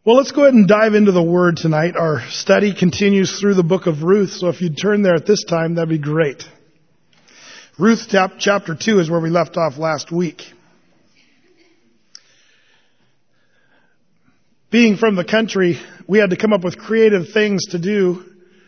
Well, let's go ahead and dive into the Word tonight. Our study continues through the book of Ruth, so if you'd turn there at this time, that'd be great. Ruth chapter 2 is where we left off last week. Being from the country, we had to come up with creative things to do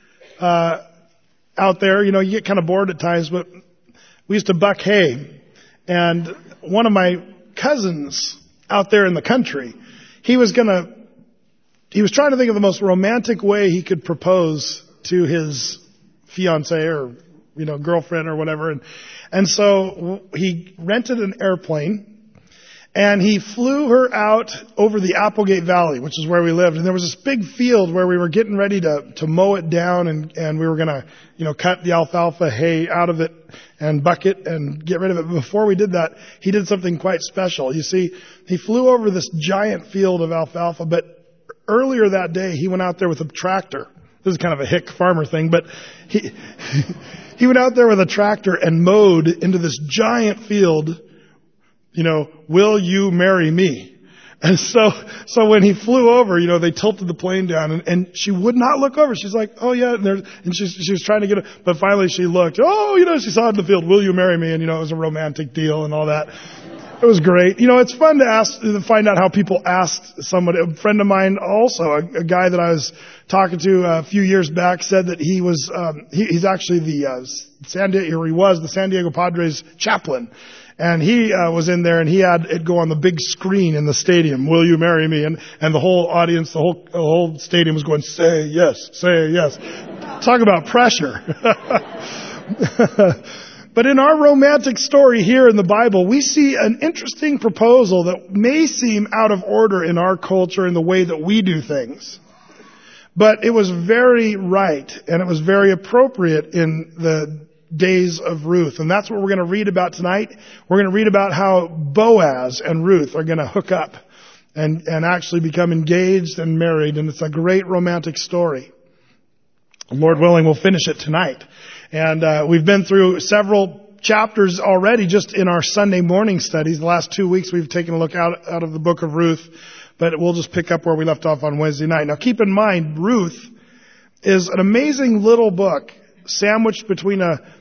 out there. You know, you get kind of bored at times, but we used to buck hay. And one of my cousins out there in the country, he was trying to think of the most romantic way he could propose to his fiancée or, girlfriend or whatever. And so he rented an airplane and he flew her out over the Applegate Valley, which is where we lived. And there was this big field where we were getting ready to mow it down and we were going to, cut the alfalfa hay out of it and buck it and get rid of it. But before we did that, he did something quite special. You see, he flew over this giant field of alfalfa, but earlier that day, he went out there with a tractor. This is kind of a hick farmer thing, but he went out there with a tractor and mowed into this giant field, will you marry me? And so when he flew over, they tilted the plane down and she would not look over. She's like, oh yeah. And she was trying to get it, but finally she looked, she saw it in the field, will you marry me? And it was a romantic deal and all that. It was great. It's fun to find out how people asked somebody. A friend of mine also, a guy that I was talking to a few years back, said that he was, he's actually the San Diego Padres chaplain. And he was in there and he had it go on the big screen in the stadium, will you marry me? And the whole audience, the whole stadium was going, say yes, say yes. Talk about pressure. But in our romantic story here in the Bible, we see an interesting proposal that may seem out of order in our culture in the way that we do things. But it was very right and it was very appropriate in the days of Ruth. And that's what we're going to read about tonight. We're going to read about how Boaz and Ruth are going to hook up and actually become engaged and married. And it's a great romantic story. Lord willing, we'll finish it tonight. And we've been through several chapters already just in our Sunday morning studies. The last 2 weeks we've taken a look out of the book of Ruth, but we'll just pick up where we left off on Wednesday night. Now keep in mind, Ruth is an amazing little book sandwiched between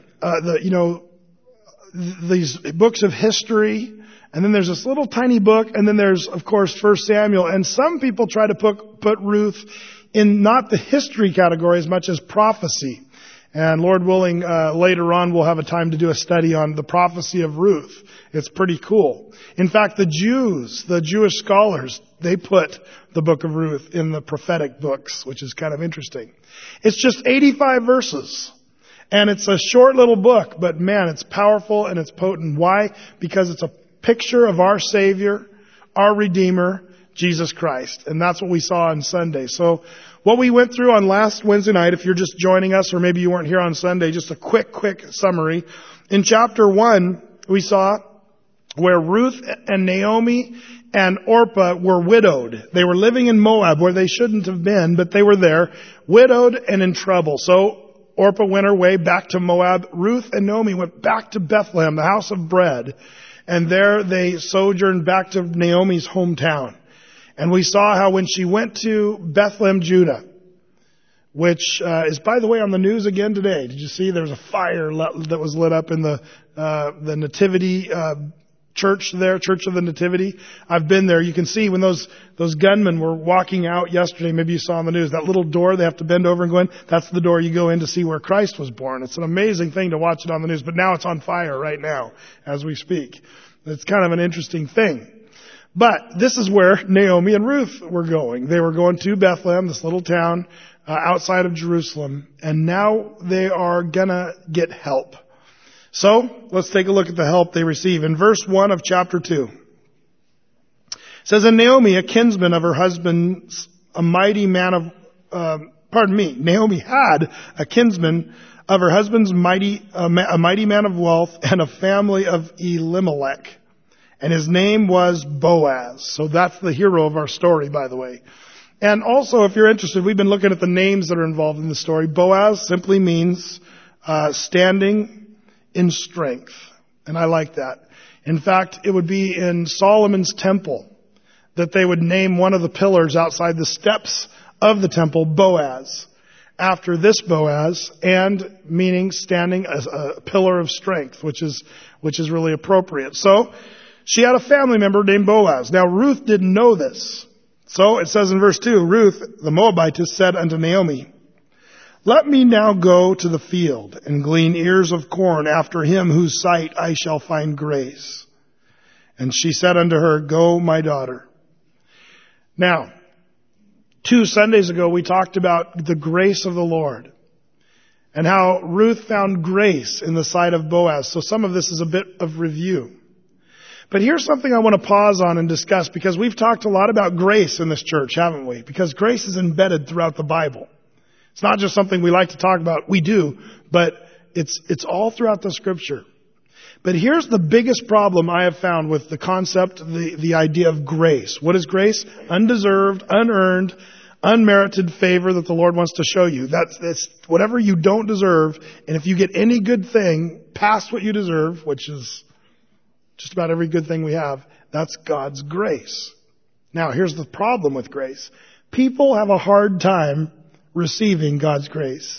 these books of history, and then there's this little tiny book, and then there's, of course, 1 Samuel. And some people try to put Ruth in not the history category as much as prophecy. And Lord willing, later on we'll have a time to do a study on the prophecy of Ruth. It's pretty cool. In fact, the Jewish scholars, they put the book of Ruth in the prophetic books, which is kind of interesting. It's just 85 verses. And it's a short little book, but man, it's powerful and it's potent. Why? Because it's a picture of our Savior, our Redeemer, Jesus Christ. And that's what we saw on Sunday. So what we went through on last Wednesday night, if you're just joining us or maybe you weren't here on Sunday, just a quick summary. In chapter 1, we saw where Ruth and Naomi and Orpah were widowed. They were living in Moab where they shouldn't have been, but they were there, widowed and in trouble. So Orpah went her way back to Moab. Ruth and Naomi went back to Bethlehem, the house of bread. And there they sojourned back to Naomi's hometown. And we saw how when she went to Bethlehem, Judah, which is, by the way, on the news again today. Did you see there was a fire that was lit up in the Nativity church there, Church of the Nativity? I've been there. You can see when those gunmen were walking out yesterday, maybe you saw on the news, that little door they have to bend over and go in, that's the door you go in to see where Christ was born. It's an amazing thing to watch it on the news, but now it's on fire right now as we speak. It's kind of an interesting thing. But this is where Naomi and Ruth were going. They were going to Bethlehem, this little town outside of Jerusalem, and now they are gonna get help. So, let's take a look at the help they receive. In verse 1 of chapter 2, it says, and Naomi, a kinsman of her husband's, Naomi had a kinsman of her husband's a mighty man of wealth and a family of Elimelech. And his name was Boaz. So that's the hero of our story, by the way. And also, if you're interested, we've been looking at the names that are involved in the story. Boaz simply means standing in strength. And I like that. In fact, it would be in Solomon's temple that they would name one of the pillars outside the steps of the temple Boaz, after this Boaz, and meaning standing as a pillar of strength, which is really appropriate. So she had a family member named Boaz. Now Ruth didn't know this. So it says in verse 2, Ruth, the Moabitess, said unto Naomi, let me now go to the field and glean ears of corn after him whose sight I shall find grace. And she said unto her, go, my daughter. Now, 2 Sundays ago, we talked about the grace of the Lord and how Ruth found grace in the sight of Boaz. So some of this is a bit of review. But here's something I want to pause on and discuss, because we've talked a lot about grace in this church, haven't we? Because grace is embedded throughout the Bible. It's not just something we like to talk about. We do, but it's all throughout the Scripture. But here's the biggest problem I have found with the concept, the idea of grace. What is grace? Undeserved, unearned, unmerited favor that the Lord wants to show you. That's whatever you don't deserve, and if you get any good thing past what you deserve, which is just about every good thing we have, that's God's grace. Now, here's the problem with grace. People have a hard time receiving God's grace.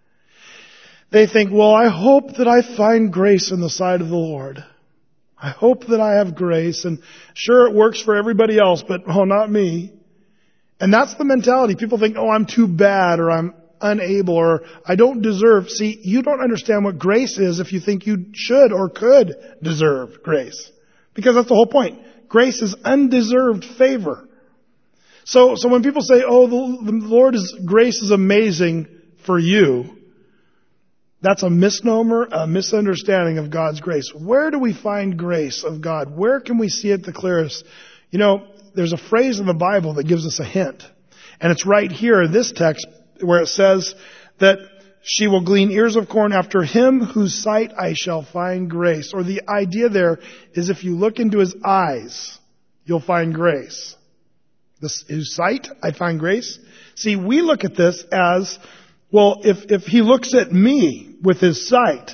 They think, well, I hope that I find grace in the sight of the Lord. I hope that I have grace, and sure, it works for everybody else, but not me. And that's the mentality. People think, oh, I'm too bad, or I'm unable, or I don't deserve. See, you don't understand what grace is if you think you should or could deserve grace. Because that's the whole point. Grace is undeserved favor. So when people say, oh, the Lord's grace is amazing for you, that's a misnomer, a misunderstanding of God's grace. Where do we find grace of God? Where can we see it the clearest? You know, there's a phrase in the Bible that gives us a hint. And it's right here in this text where it says that she will glean ears of corn after him whose sight I shall find grace. Or the idea there is if you look into his eyes, you'll find grace. His sight, I find grace. See, we look at this as, well, if he looks at me with his sight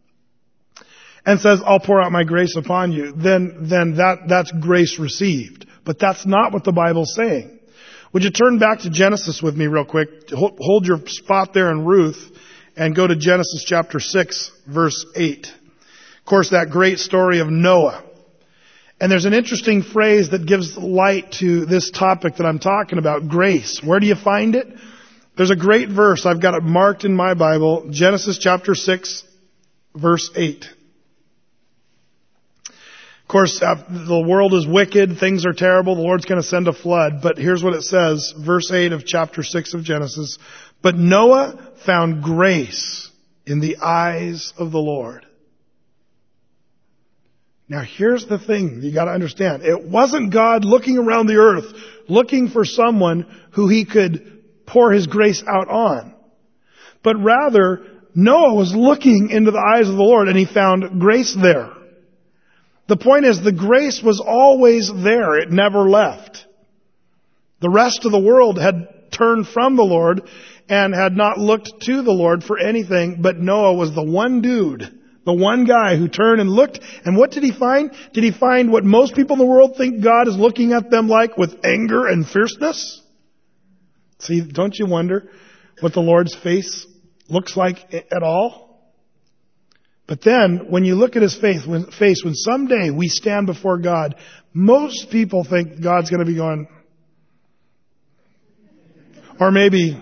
and says, I'll pour out my grace upon you, then that's grace received. But that's not what the Bible's saying. Would you turn back to Genesis with me real quick? Hold your spot there in Ruth and go to Genesis chapter 6, verse 8. Of course, that great story of Noah. And there's an interesting phrase that gives light to this topic that I'm talking about, grace. Where do you find it? There's a great verse. I've got it marked in my Bible. Genesis chapter 6, verse 8. Of course, the world is wicked. Things are terrible. The Lord's going to send a flood. But here's what it says. Verse 8 of chapter 6 of Genesis. But Noah found grace in the eyes of the Lord. Now here's the thing you got to understand. It wasn't God looking around the earth, looking for someone who he could pour his grace out on. But rather, Noah was looking into the eyes of the Lord and he found grace there. The point is, the grace was always there. It never left. The rest of the world had turned from the Lord and had not looked to the Lord for anything, but Noah was the one dude, the one guy who turned and looked. And what did he find? Did he find what most people in the world think God is looking at them like, with anger and fierceness? See, don't you wonder what the Lord's face looks like at all? But then, when you look at his face, when someday we stand before God, most people think God's going to be going, or maybe,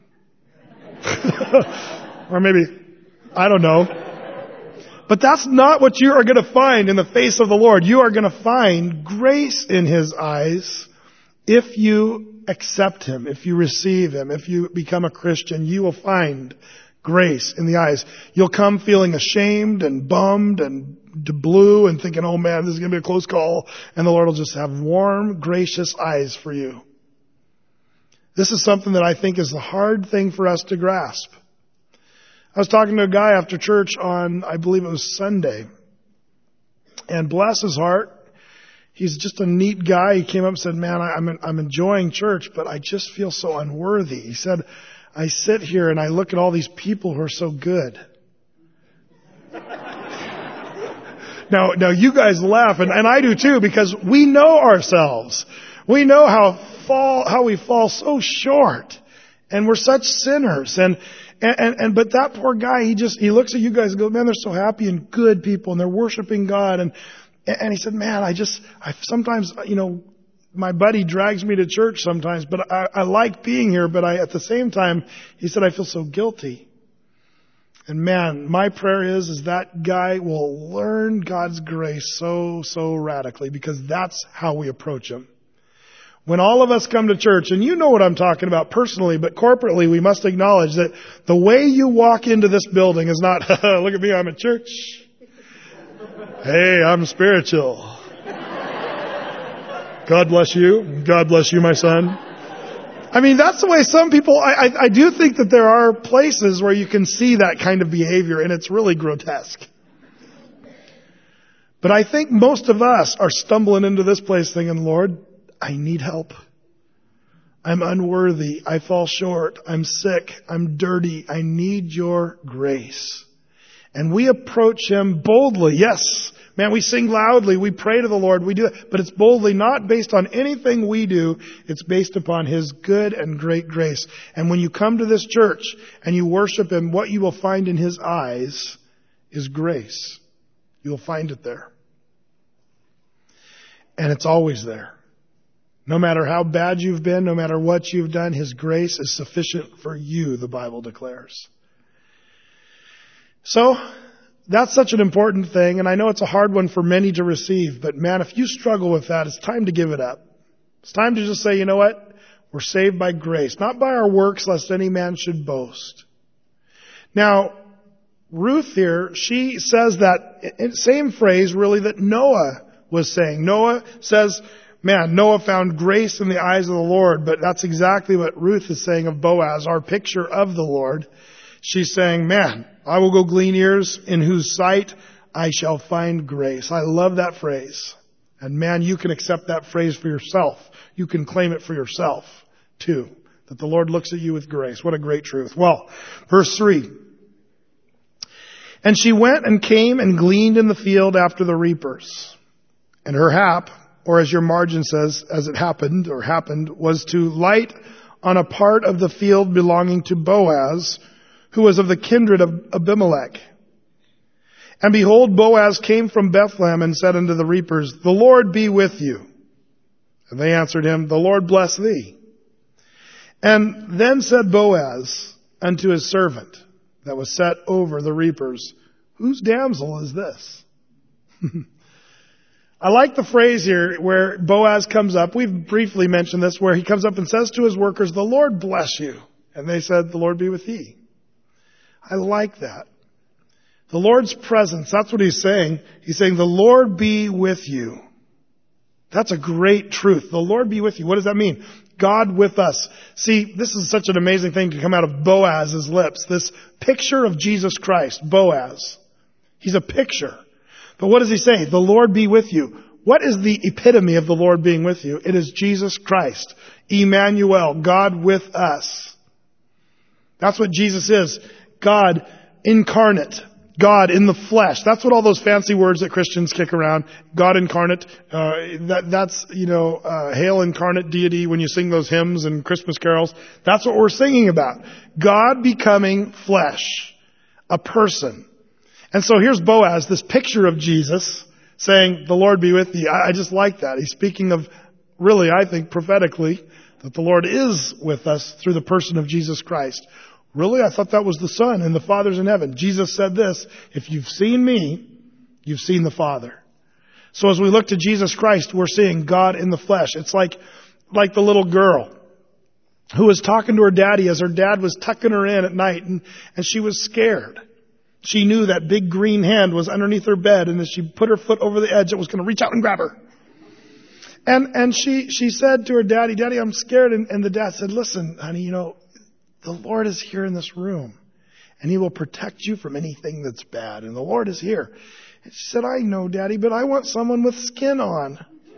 I don't know. But that's not what you are going to find in the face of the Lord. You are going to find grace in his eyes if you accept him, if you receive him, if you become a Christian. You will find grace in the eyes. You'll come feeling ashamed and bummed and blue and thinking, oh man, this is going to be a close call. And the Lord will just have warm, gracious eyes for you. This is something that I think is the hard thing for us to grasp. I was talking to a guy after church on, I believe it was Sunday. And bless his heart, he's just a neat guy. He came up and said, man, I'm enjoying church, but I just feel so unworthy. He said, I sit here and I look at all these people who are so good. Now you guys laugh, and I do too, because we know ourselves. We know how we fall so short. And we're such sinners. But that poor guy, he looks at you guys and goes, man, they're so happy and good people and they're worshiping God. And he said, man, I sometimes, my buddy drags me to church sometimes, but I like being here. But at the same time, he said, I feel so guilty. And man, my prayer is that guy will learn God's grace so radically, because that's how we approach Him. When all of us come to church, and you know what I'm talking about personally, but corporately we must acknowledge that the way you walk into this building is not, look at me, I'm at church. Hey, I'm spiritual. God bless you. God bless you, my son. I mean, that's the way some people, I do think that there are places where you can see that kind of behavior, and it's really grotesque. But I think most of us are stumbling into this place thinking, Lord, I need help. I'm unworthy. I fall short. I'm sick. I'm dirty. I need your grace. And we approach Him boldly. Yes, man, we sing loudly. We pray to the Lord. We do it. But it's boldly, not based on anything we do. It's based upon His good and great grace. And when you come to this church and you worship Him, what you will find in His eyes is grace. You'll find it there. And it's always there. No matter how bad you've been, no matter what you've done, His grace is sufficient for you, the Bible declares. So, that's such an important thing, and I know it's a hard one for many to receive, but man, if you struggle with that, it's time to give it up. It's time to just say, you know what? We're saved by grace, not by our works, lest any man should boast. Now, Ruth here, she says that same phrase really that Noah was saying. Noah says, man, Noah found grace in the eyes of the Lord, but that's exactly what Ruth is saying of Boaz, our picture of the Lord. She's saying, man, I will go glean ears in whose sight I shall find grace. I love that phrase. And man, you can accept that phrase for yourself. You can claim it for yourself, too. That the Lord looks at you with grace. What a great truth. Well, verse 3. And she went and came and gleaned in the field after the reapers. And her hap, or as your margin says, as it happened, was to light on a part of the field belonging to Boaz, who was of the kindred of Abimelech. And behold, Boaz came from Bethlehem and said unto the reapers, the Lord be with you. And they answered him, the Lord bless thee. And then said Boaz unto his servant that was set over the reapers, whose damsel is this? I like the phrase here where Boaz comes up. We've briefly mentioned this, where he comes up and says to his workers, the Lord bless you. And they said, the Lord be with thee. I like that. The Lord's presence, that's what he's saying. He's saying, the Lord be with you. That's a great truth. The Lord be with you. What does that mean? God with us. See, this is such an amazing thing to come out of Boaz's lips. This picture of Jesus Christ, Boaz. He's a picture. But what does he say? The Lord be with you. What is the epitome of the Lord being with you? It is Jesus Christ. Emmanuel, God with us. That's what Jesus is. God incarnate. God in the flesh. That's what all those fancy words that Christians kick around. God incarnate. That's hail incarnate deity when you sing those hymns and Christmas carols. That's what we're singing about. God becoming flesh. A person. And so here's Boaz, this picture of Jesus, saying, the Lord be with thee. I just like that. He's speaking of, really, I think, prophetically, that the Lord is with us through the person of Jesus Christ. Really? I thought that was the Son and the Father's in heaven. Jesus said this, if you've seen me, you've seen the Father. So as we look to Jesus Christ, we're seeing God in the flesh. It's like the little girl who was talking to her daddy as her dad was tucking her in at night, and she was scared. She knew that big green hand was underneath her bed, and as she put her foot over the edge, it was going to reach out and grab her. And she said to her daddy, Daddy, I'm scared. And the dad said, listen, honey, the Lord is here in this room, and He will protect you from anything that's bad. And the Lord is here. And she said, I know, Daddy, but I want someone with skin on.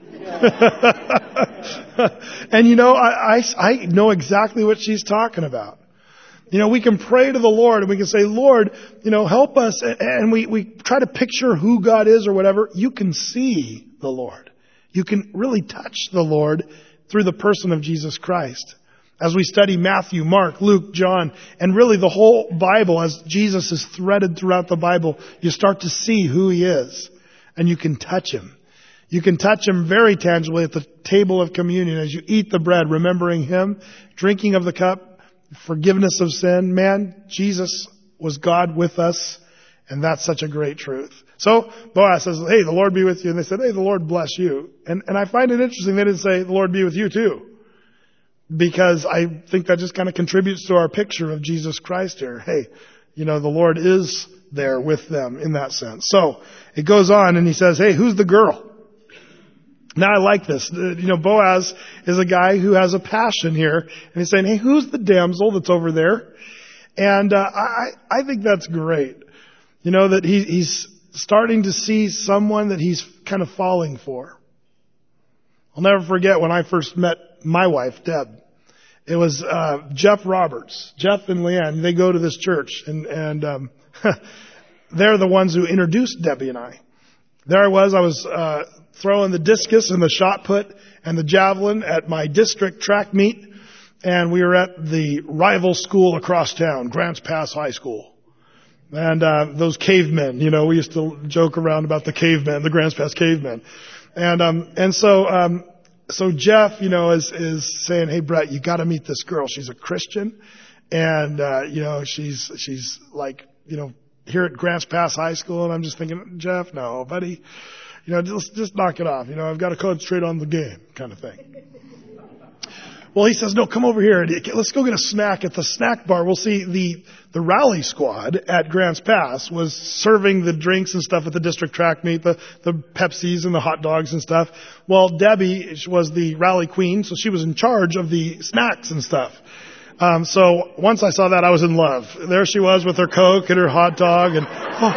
And I know exactly what she's talking about. We can pray to the Lord and we can say, Lord, help us. And we try to picture who God is or whatever. You can see the Lord. You can really touch the Lord through the person of Jesus Christ. As we study Matthew, Mark, Luke, John, and really the whole Bible, as Jesus is threaded throughout the Bible, you start to see who He is. And you can touch Him. You can touch Him very tangibly at the table of communion as you eat the bread, remembering Him, drinking of the cup, forgiveness of sin. Man, Jesus was God with us, and that's such a great truth. So Boaz says, hey, the Lord be with you. And they said, hey, the Lord bless you. And I find it interesting they didn't say, the Lord be with you too. Because I think that just kind of contributes to our picture of Jesus Christ here. Hey, the Lord is there with them in that sense. So it goes on and he says, hey, who's the girl? Now I like this. Boaz is a guy who has a passion here. And he's saying, hey, who's the damsel that's over there? And I think that's great. That he's starting to see someone that he's kind of falling for. I'll never forget when I first met my wife, Deb. It was Jeff Roberts. Jeff and Leanne, they go to this church, and they're the ones who introduced Debbie and I. There I was throwing the discus and the shot put and the javelin at my district track meet, and we were at the rival school across town, Grants Pass High School. And those cavemen, we used to joke around about the cavemen, the Grants Pass cavemen. So Jeff, is saying, hey, Brett, you got to meet this girl. She's a Christian. And, she's like, here at Grants Pass High School. And I'm just thinking, Jeff, no, buddy, just knock it off. I've got to concentrate on the game kind of thing. Well, he says, no, come over here. Let's go get a snack at the snack bar. We'll see the rally squad at Grants Pass was serving the drinks and stuff at the district track meet, the Pepsis and the hot dogs and stuff. Well, Debbie was the rally queen, so she was in charge of the snacks and stuff. So once I saw that, I was in love. There she was with her Coke and her hot dog and,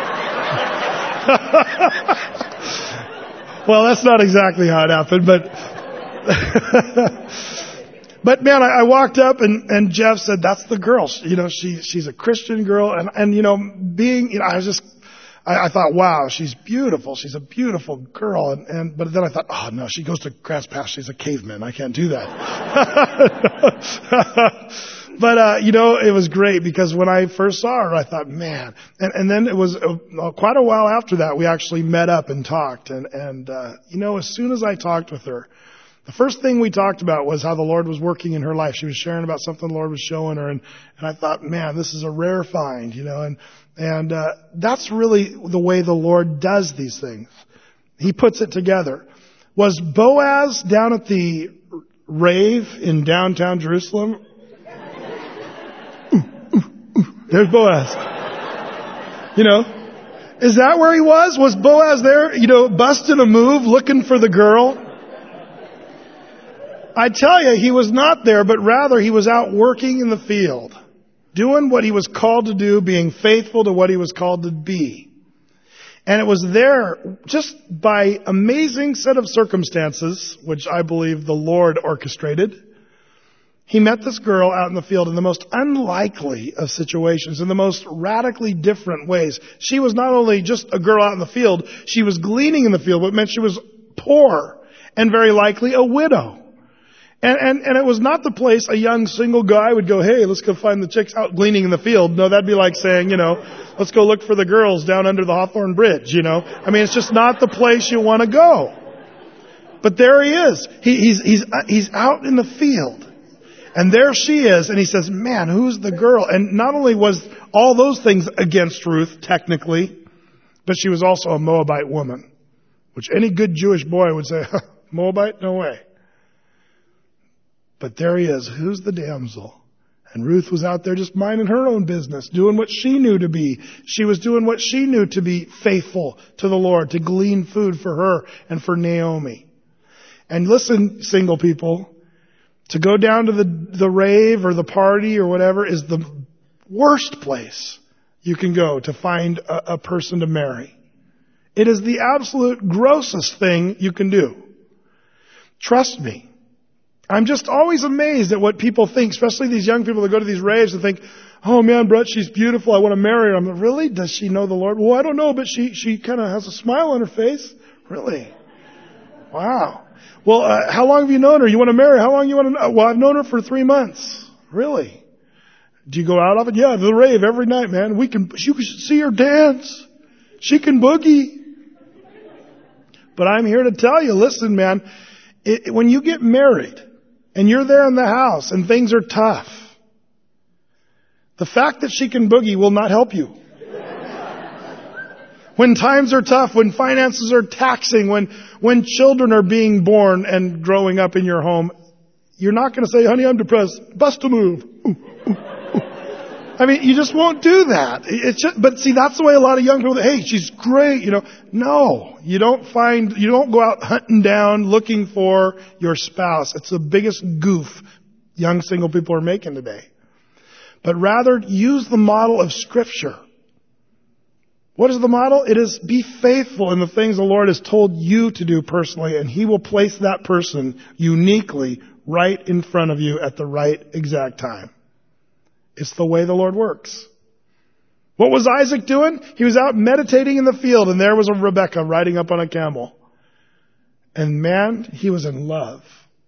Well, that's not exactly how it happened, But man, I walked up and Jeff said, that's the girl. She's a Christian girl. And I thought, wow, she's beautiful. She's a beautiful girl. But then I thought, oh no, she goes to Grants Pass. She's a caveman. I can't do that. But, it was great because when I first saw her, I thought, man, and then it was quite a while after that, we actually met up and talked. And as soon as I talked with her, the first thing we talked about was how the Lord was working in her life. She was sharing about something the Lord was showing her. And I thought, man, this is a rare find, and that's really the way the Lord does these things. He puts it together. Was Boaz down at the rave in downtown Jerusalem? There's Boaz. Is that where he was? Was Boaz there, busting a move, looking for the girl? I tell you, he was not there, but rather he was out working in the field, doing what he was called to do, being faithful to what he was called to be. And it was there, just by amazing set of circumstances, which I believe the Lord orchestrated, he met this girl out in the field in the most unlikely of situations, in the most radically different ways. She was not only just a girl out in the field, she was gleaning in the field, but it meant she was poor and very likely a widow. And it was not the place a young single guy would go, hey, let's go find the chicks out gleaning in the field. No, that'd be like saying, let's go look for the girls down under the Hawthorne Bridge, it's just not the place you want to go. But there he is. He's out in the field. And there she is. And he says, man, who's the girl? And not only was all those things against Ruth, technically, but she was also a Moabite woman, which any good Jewish boy would say, Moabite? No way. But there he is. Who's the damsel? And Ruth was out there just minding her own business, doing what she knew to be. She was doing what she knew to be faithful to the Lord, to glean food for her and for Naomi. And listen, single people, to go down to the rave or the party or whatever is the worst place you can go to find a person to marry. It is the absolute grossest thing you can do. Trust me. I'm just always amazed at what people think, especially these young people that go to these raves and think, oh man, Brett, she's beautiful. I want to marry her. I'm like, really? Does she know the Lord? Well, I don't know, but she kind of has a smile on her face. Really? Wow. Well, how long have you known her? You want to marry her? How long you want to know? Well, I've known her for 3 months. Really? Do you go out often? Yeah, to the rave every night, man. You can see her dance. She can boogie. But I'm here to tell you, listen, man, when you get married and you're there in the house and things are tough, the fact that she can boogie will not help you. When times are tough, when finances are taxing, when children are being born and growing up in your home, you're not going to say, honey, I'm depressed. Bust a move. I mean, you just won't do that. But see, that's the way a lot of young people, hey, she's great, No, you don't go out hunting down looking for your spouse. It's the biggest goof young single people are making today. But rather use the model of Scripture. What is the model? It is be faithful in the things the Lord has told you to do personally, and He will place that person uniquely right in front of you at the right exact time. It's the way the Lord works. What was Isaac doing? He was out meditating in the field, and there was a Rebekah riding up on a camel. And man, he was in love.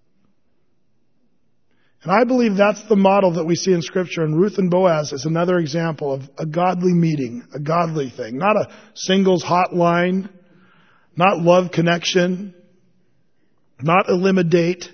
And I believe that's the model that we see in Scripture. And Ruth and Boaz is another example of a godly meeting, a godly thing. Not a singles hotline, not love connection, not eliminate.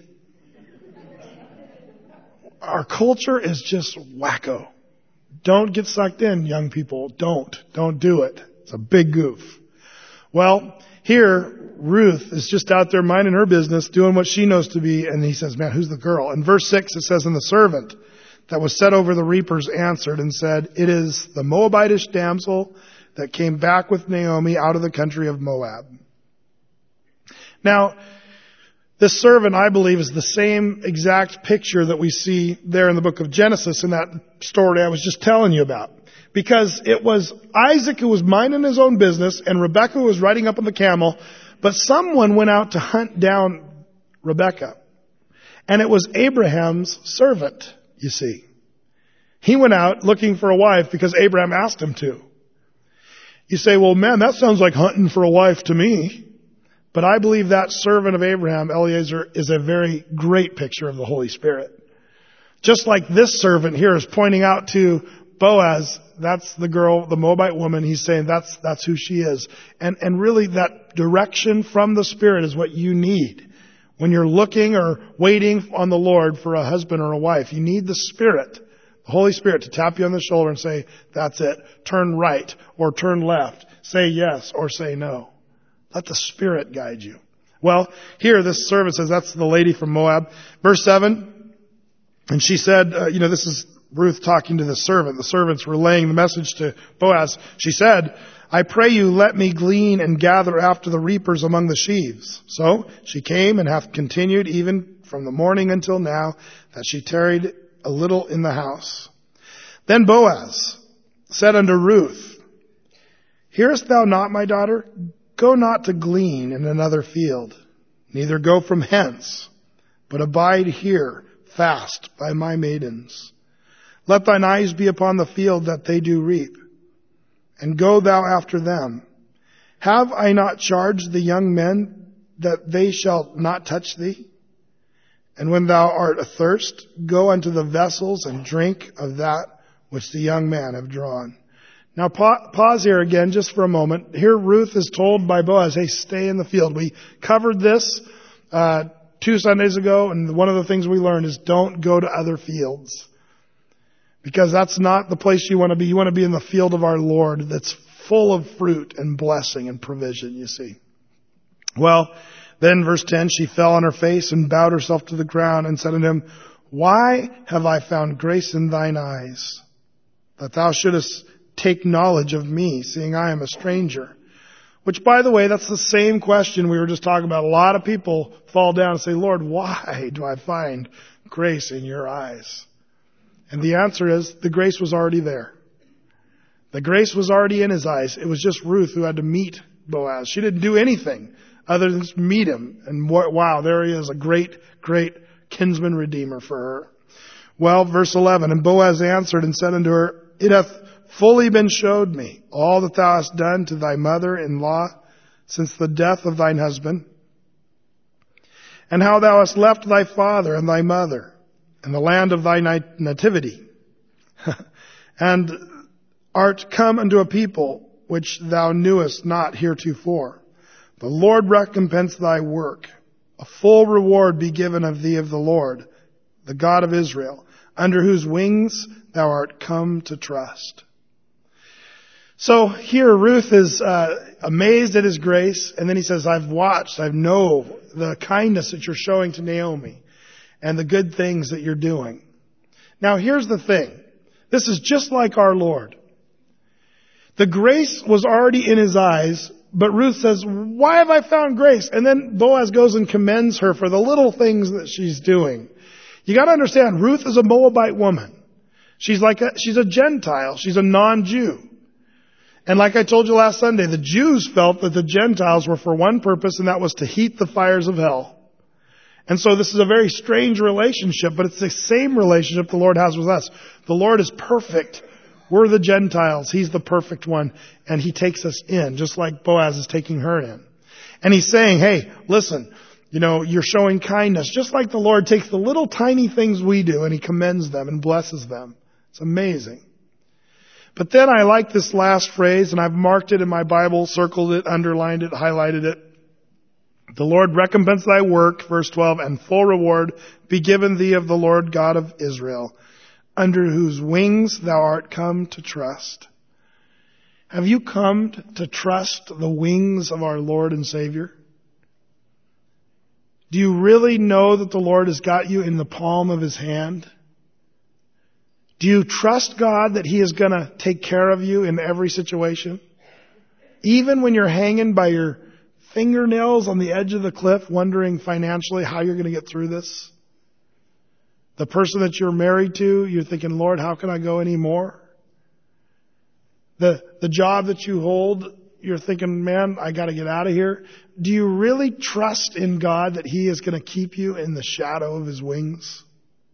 Our culture is just wacko. Don't get sucked in, young people. Don't do it. It's a big goof. Well, here, Ruth is just out there minding her business, doing what she knows to be, and he says, man, who's the girl? In verse 6, it says, and the servant that was set over the reapers answered and said, it is the Moabitish damsel that came back with Naomi out of the country of Moab. Now, this servant, I believe, is the same exact picture that we see there in the book of Genesis in that story I was just telling you about. Because it was Isaac who was minding his own business and Rebekah was riding up on the camel, but someone went out to hunt down Rebekah. And it was Abraham's servant, you see. He went out looking for a wife because Abraham asked him to. You say, well, man, that sounds like hunting for a wife to me. But I believe that servant of Abraham, Eliezer, is a very great picture of the Holy Spirit. Just like this servant here is pointing out to Boaz, that's the girl, the Moabite woman. He's saying that's who she is. And really that direction from the Spirit is what you need. When you're looking or waiting on the Lord for a husband or a wife, you need the Spirit, the Holy Spirit, to tap you on the shoulder and say, that's it. Turn right or turn left. Say yes or say no. Let the Spirit guide you. Well, here this servant says that's the lady from Moab. Verse 7, and she said, this is Ruth talking to the servant. The servant's relaying the message to Boaz. She said, I pray you let me glean and gather after the reapers among the sheaves. So she came and hath continued even from the morning until now, that she tarried a little in the house. Then Boaz said unto Ruth, hearest thou not, my daughter? Go not to glean in another field, neither go from hence, but abide here fast by my maidens. Let thine eyes be upon the field that they do reap, and go thou after them. Have I not charged the young men that they shall not touch thee? And when thou art athirst, go unto the vessels and drink of that which the young men have drawn. Now pause here again just for a moment. Here Ruth is told by Boaz, hey, stay in the field. We covered this 2 Sundays ago, and one of the things we learned is don't go to other fields. Because that's not the place you want to be. You want to be in the field of our Lord that's full of fruit and blessing and provision, you see. Well, then verse 10, she fell on her face and bowed herself to the ground and said unto him, why have I found grace in thine eyes, that thou shouldest take knowledge of me, seeing I am a stranger? Which, by the way, that's the same question we were just talking about. A lot of people fall down and say, Lord, why do I find grace in your eyes? And the answer is, the grace was already there. The grace was already in his eyes. It was just Ruth who had to meet Boaz. She didn't do anything other than just meet him. And wow, there he is, a great, great kinsman redeemer for her. Well, verse 11, and Boaz answered and said unto her, it hath fully been showed me all that thou hast done to thy mother-in-law since the death of thine husband. and how thou hast left thy father and thy mother, and the land of thy nativity, and art come unto a people which thou knewest not heretofore. The Lord recompense thy work. A full reward be given of thee of the Lord, the God of Israel, under whose wings thou art come to trust. So here Ruth is amazed at his grace, and then he says, I've watched, I know the kindness that you're showing to Naomi and the good things that you're doing. Now here's the thing. This is just like our Lord. The grace was already in his eyes, but Ruth says, why have I found grace? And then Boaz goes and commends her for the little things that she's doing. You got to understand, Ruth is a Moabite woman. She's a Gentile. She's a non-Jew. And like I told you last Sunday, the Jews felt that the Gentiles were for one purpose, and that was to heat the fires of hell. And so this is a very strange relationship, but it's the same relationship the Lord has with us. The Lord is perfect. We're the Gentiles. He's the perfect one. And He takes us in, just like Boaz is taking her in. And He's saying, hey, listen, you're showing kindness, just like the Lord takes the little tiny things we do and He commends them and blesses them. It's amazing. But then I like this last phrase, and I've marked it in my Bible, circled it, underlined it, highlighted it. The Lord recompense thy work, verse 12, and full reward be given thee of the Lord God of Israel, under whose wings thou art come to trust. Have you come to trust the wings of our Lord and Savior? Do you really know that the Lord has got you in the palm of His hand? Do you trust God that He is going to take care of you in every situation? Even when you're hanging by your fingernails on the edge of the cliff, wondering financially how you're going to get through this? The person that you're married to, you're thinking, Lord, how can I go anymore? The job that you hold, you're thinking, man, I got to get out of here. Do you really trust in God that He is going to keep you in the shadow of His wings?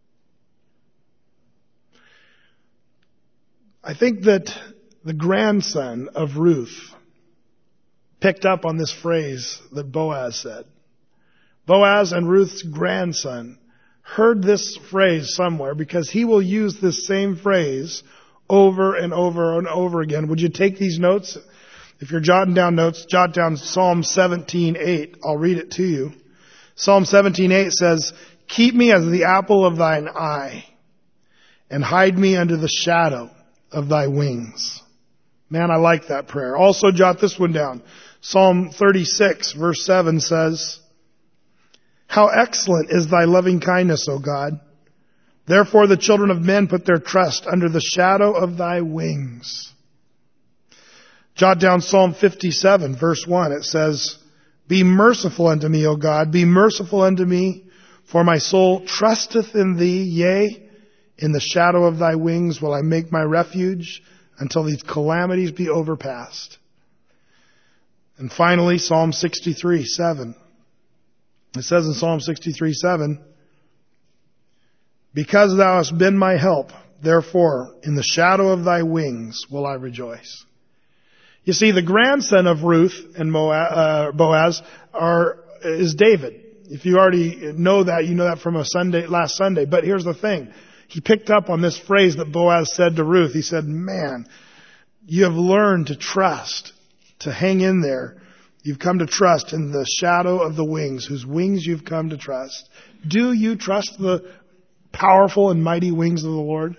I think that the grandson of Ruth picked up on this phrase that Boaz said. Boaz and Ruth's grandson heard this phrase somewhere, because he will use this same phrase over and over and over again. Would you take these notes? If you're jotting down notes, jot down Psalm 17:8. I'll read it to you. Psalm 17:8 says, keep me as the apple of thine eye, and hide me under the shadow of thy wings. Man, I like that prayer. Also jot this one down. Psalm 36 verse 7 says, how excellent is thy loving kindness, O God. Therefore the children of men put their trust under the shadow of thy wings. Jot down Psalm 57 verse 1. It says, be merciful unto me, O God. Be merciful unto me, for my soul trusteth in thee. Yea, in the shadow of thy wings will I make my refuge until these calamities be overpast. And finally, Psalm 63:7. It says in Psalm 63:7, because thou hast been my help, therefore in the shadow of thy wings will I rejoice. You see, the grandson of Ruth and Boaz is David. If you already know that, you know that from last Sunday. But here's the thing. He picked up on this phrase that Boaz said to Ruth. He said, man, you have learned to trust, to hang in there. You've come to trust in the shadow of the wings, whose wings you've come to trust. Do you trust the powerful and mighty wings of the Lord?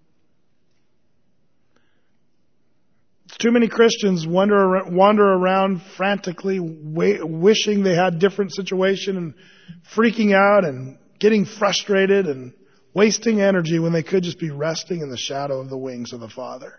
Too many Christians wander around frantically, wishing they had a different situation and freaking out and getting frustrated and wasting energy when they could just be resting in the shadow of the wings of the Father.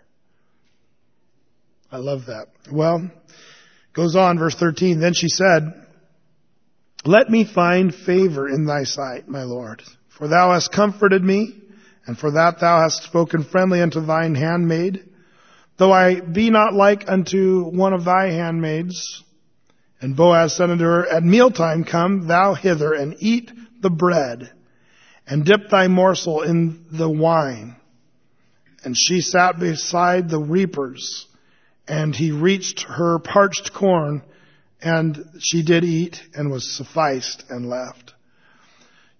I love that. Well, goes on, verse 13. Then she said, let me find favor in thy sight, my Lord, for thou hast comforted me, and for that thou hast spoken friendly unto thine handmaid. Though I be not like unto one of thy handmaids. And Boaz said unto her, at mealtime come thou hither and eat the bread, and dip thy morsel in the wine. And she sat beside the reapers, and he reached her parched corn, and she did eat, and was sufficed, and left.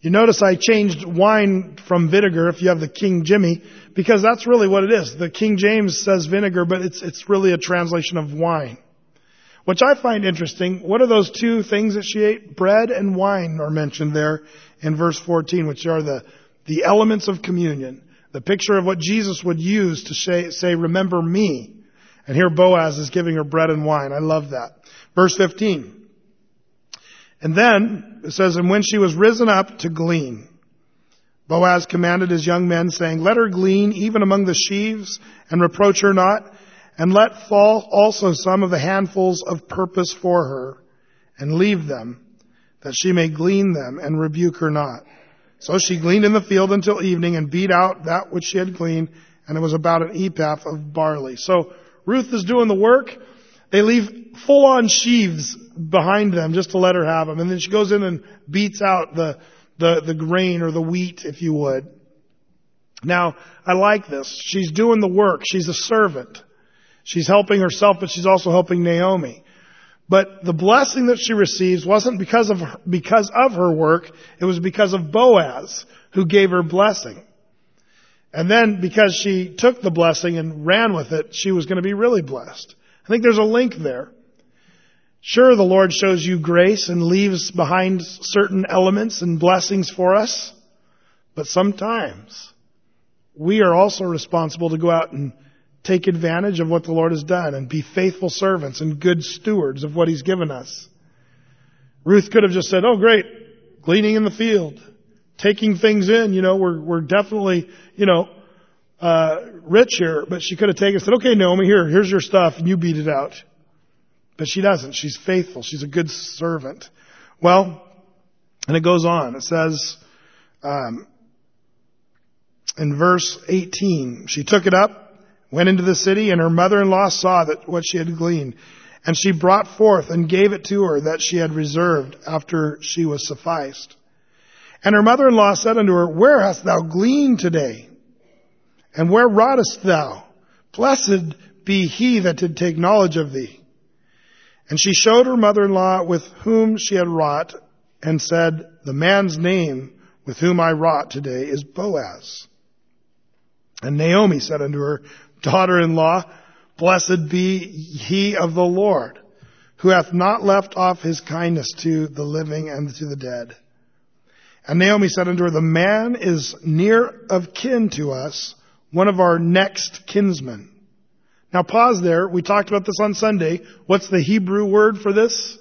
You notice I changed wine from vinegar if you have the King Jimmy, because that's really what it is. The King James says vinegar, but it's really a translation of wine. Which I find interesting. What are those two things that she ate? Bread and wine are mentioned there in verse 14, which are the elements of communion. The picture of what Jesus would use to say, remember me. And here Boaz is giving her bread and wine. I love that. Verse 15. And then it says, and when she was risen up to glean, Boaz commanded his young men, saying, let her glean even among the sheaves, and reproach her not, and let fall also some of the handfuls of purpose for her, and leave them, that she may glean them, and rebuke her not. So she gleaned in the field until evening, and beat out that which she had gleaned, and it was about an ephah of barley. So Ruth is doing the work. They leave full-on sheaves behind them just to let her have them. And then she goes in and beats out the grain or the wheat, if you would. Now, I like this. She's doing the work. She's a servant. She's helping herself, but she's also helping Naomi. But the blessing that she receives wasn't because of her work. It was because of Boaz, who gave her blessing. And then because she took the blessing and ran with it, she was going to be really blessed. I think there's a link there. Sure, the Lord shows you grace and leaves behind certain elements and blessings for us. But sometimes we are also responsible to go out and take advantage of what the Lord has done and be faithful servants and good stewards of what He's given us. Ruth could have just said, oh great, gleaning in the field, taking things in, we're definitely, rich here. But she could have taken and said, okay, Naomi, here's your stuff and you beat it out. But she doesn't. She's faithful. She's a good servant. Well, and it goes on. It says, in verse 18, she took it up, went into the city, and her mother-in-law saw that what she had gleaned. And she brought forth and gave it to her that she had reserved after she was sufficed. And her mother-in-law said unto her, where hast thou gleaned today? And where wroughtest thou? Blessed be he that did take knowledge of thee. And she showed her mother-in-law with whom she had wrought, and said, the man's name with whom I wrought today is Boaz. And Naomi said unto her daughter-in-law, blessed be he of the Lord, who hath not left off his kindness to the living and to the dead. And Naomi said unto her, the man is near of kin to us, one of our next kinsmen. Now pause there. We talked about this on Sunday. What's the Hebrew word for this?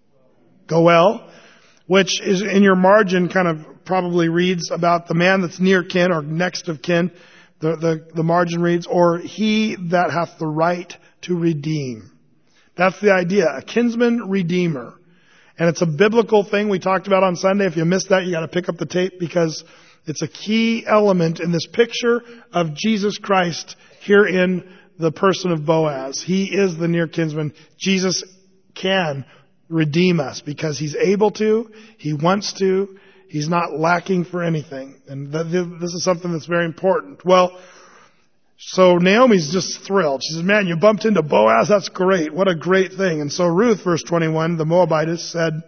Goel, which is in your margin kind of probably reads about the man that's near kin or next of kin. The margin reads, or he that hath the right to redeem. That's the idea. A kinsman redeemer. And it's a biblical thing we talked about on Sunday. If you missed that, you got to pick up the tape, because it's a key element in this picture of Jesus Christ here in the person of Boaz. He is the near kinsman. Jesus can redeem us because He's able to. He wants to. He's not lacking for anything. And this is something that's very important. Well, so Naomi's just thrilled. She says, man, you bumped into Boaz? That's great. What a great thing. And so Ruth, verse 21, the Moabitess said,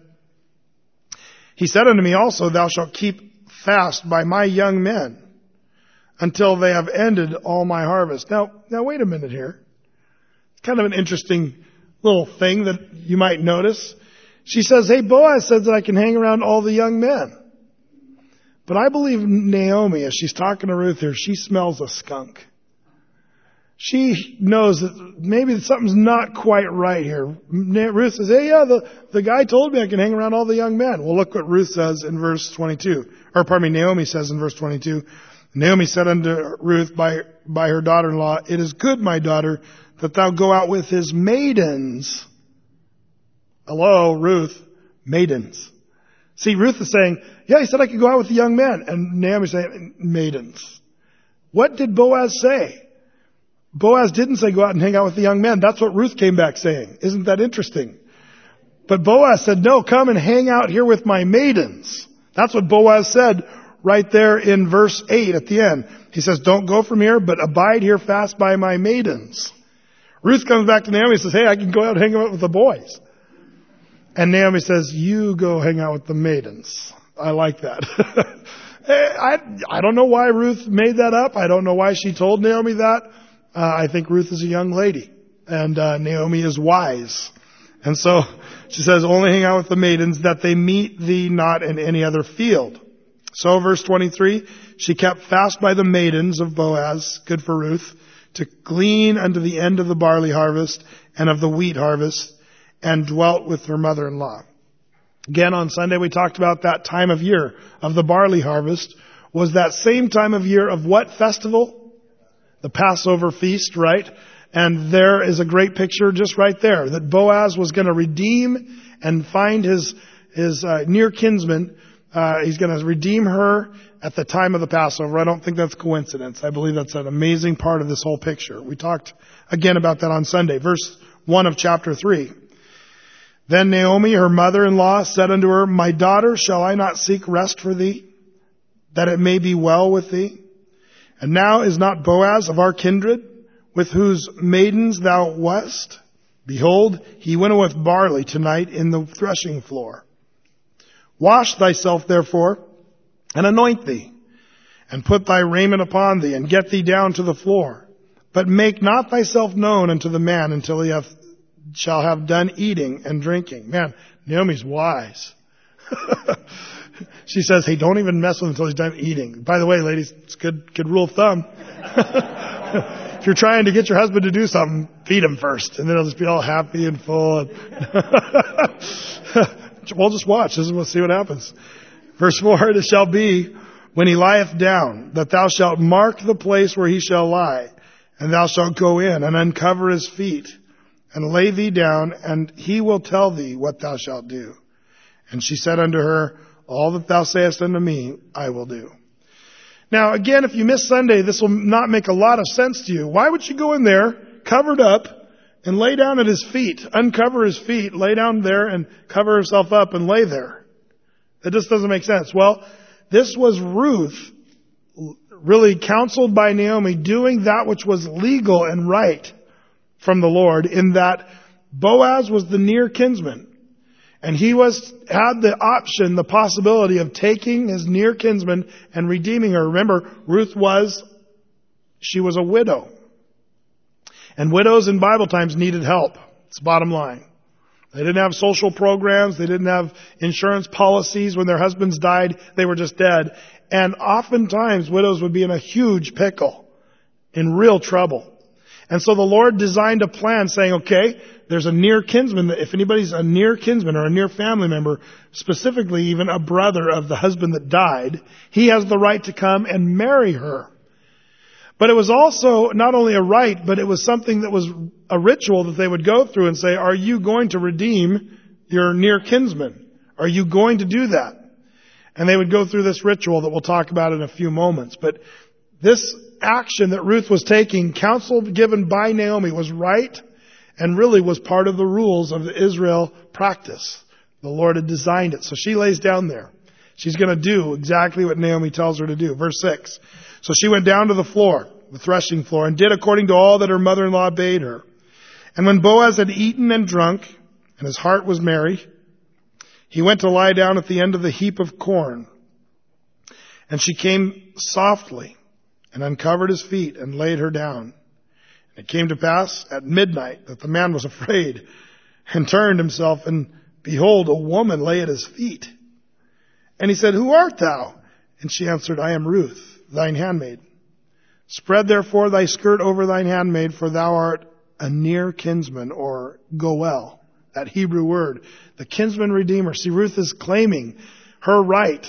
he said unto me also, thou shalt keep fast by my young men until they have ended all my harvest. Now wait a minute here. It's kind of an interesting little thing that you might notice. She says, hey, Boaz says that I can hang around all the young men. But I believe Naomi, as she's talking to Ruth here, she smells a skunk. She knows that maybe something's not quite right here. Ruth says, hey, yeah, the guy told me I can hang around all the young men. Well, look what Ruth says in verse 22. Naomi says in verse 22. Naomi said unto Ruth by her daughter-in-law, it is good, my daughter, that thou go out with his maidens. Hello, Ruth, maidens. See, Ruth is saying, yeah, he said I could go out with the young men. And Naomi's saying, maidens. What did Boaz say? Boaz didn't say go out and hang out with the young men. That's what Ruth came back saying. Isn't that interesting? But Boaz said, no, come and hang out here with my maidens. That's what Boaz said right there in verse 8 at the end. He says, don't go from here, but abide here fast by my maidens. Ruth comes back to Naomi and says, hey, I can go out and hang out with the boys. And Naomi says, you go hang out with the maidens. I like that. I don't know why Ruth made that up. I don't know why she told Naomi that. I think Ruth is a young lady, and Naomi is wise. And so she says, only hang out with the maidens, that they meet thee not in any other field. So verse 23, she kept fast by the maidens of Boaz, good for Ruth, to glean unto the end of the barley harvest and of the wheat harvest, and dwelt with her mother-in-law. Again, on Sunday we talked about that time of year of the barley harvest. Was that same time of year of what festival? The Passover feast, right? And there is a great picture just right there that Boaz was going to redeem and find his near kinsman. He's going to redeem her at the time of the Passover. I don't think that's coincidence. I believe that's an amazing part of this whole picture. We talked again about that on Sunday. Verse 1 of chapter 3. Then Naomi, her mother-in-law, said unto her, My daughter, shall I not seek rest for thee, that it may be well with thee? And now is not Boaz of our kindred, with whose maidens thou wast? Behold, he winnoweth with barley tonight in the threshing floor. Wash thyself therefore, and anoint thee, and put thy raiment upon thee, and get thee down to the floor. But make not thyself known unto the man until he shall have done eating and drinking. Man, Naomi's wise. She says, hey, don't even mess with him until he's done eating. By the way, ladies, it's good rule of thumb. If you're trying to get your husband to do something, feed him first, and then he'll just be all happy and full. We'll just watch. We'll see what happens. Verse 4, it shall be, when he lieth down, that thou shalt mark the place where he shall lie, and thou shalt go in and uncover his feet, and lay thee down, and he will tell thee what thou shalt do. And she said unto her, all that thou sayest unto me, I will do. Now, again, if you miss Sunday, this will not make a lot of sense to you. Why would she go in there, covered up, and lay down at his feet, uncover his feet, lay down there, and cover herself up and lay there? It just doesn't make sense. Well, this was Ruth, really counseled by Naomi, doing that which was legal and right from the Lord, in that Boaz was the near kinsman. And he had the option, the possibility of taking his near kinsman and redeeming her. Remember, Ruth was a widow. And widows in Bible times needed help. It's the bottom line. They didn't have social programs. They didn't have insurance policies. When their husbands died, they were just dead. And oftentimes, widows would be in a huge pickle, in real trouble. And so the Lord designed a plan saying, okay, there's a near kinsman. If anybody's a near kinsman or a near family member, specifically even a brother of the husband that died, he has the right to come and marry her. But it was also not only a right, but it was something that was a ritual that they would go through and say, are you going to redeem your near kinsman? Are you going to do that? And they would go through this ritual that we'll talk about in a few moments. But this action that Ruth was taking, counsel given by Naomi, was right and really was part of the rules of the Israel practice. The Lord had designed it. So she lays down there. She's going to do exactly what Naomi tells her to do. Verse 6. So she went down to the floor, the threshing floor, and did according to all that her mother-in-law bade her. And when Boaz had eaten and drunk, and his heart was merry, he went to lie down at the end of the heap of corn. And she came softly and uncovered his feet and laid her down. And it came to pass at midnight that the man was afraid and turned himself, and behold, a woman lay at his feet. And he said, who art thou? And she answered, I am Ruth, thine handmaid. Spread therefore thy skirt over thine handmaid, for thou art a near kinsman, or goel, that Hebrew word, the kinsman redeemer. See, Ruth is claiming her right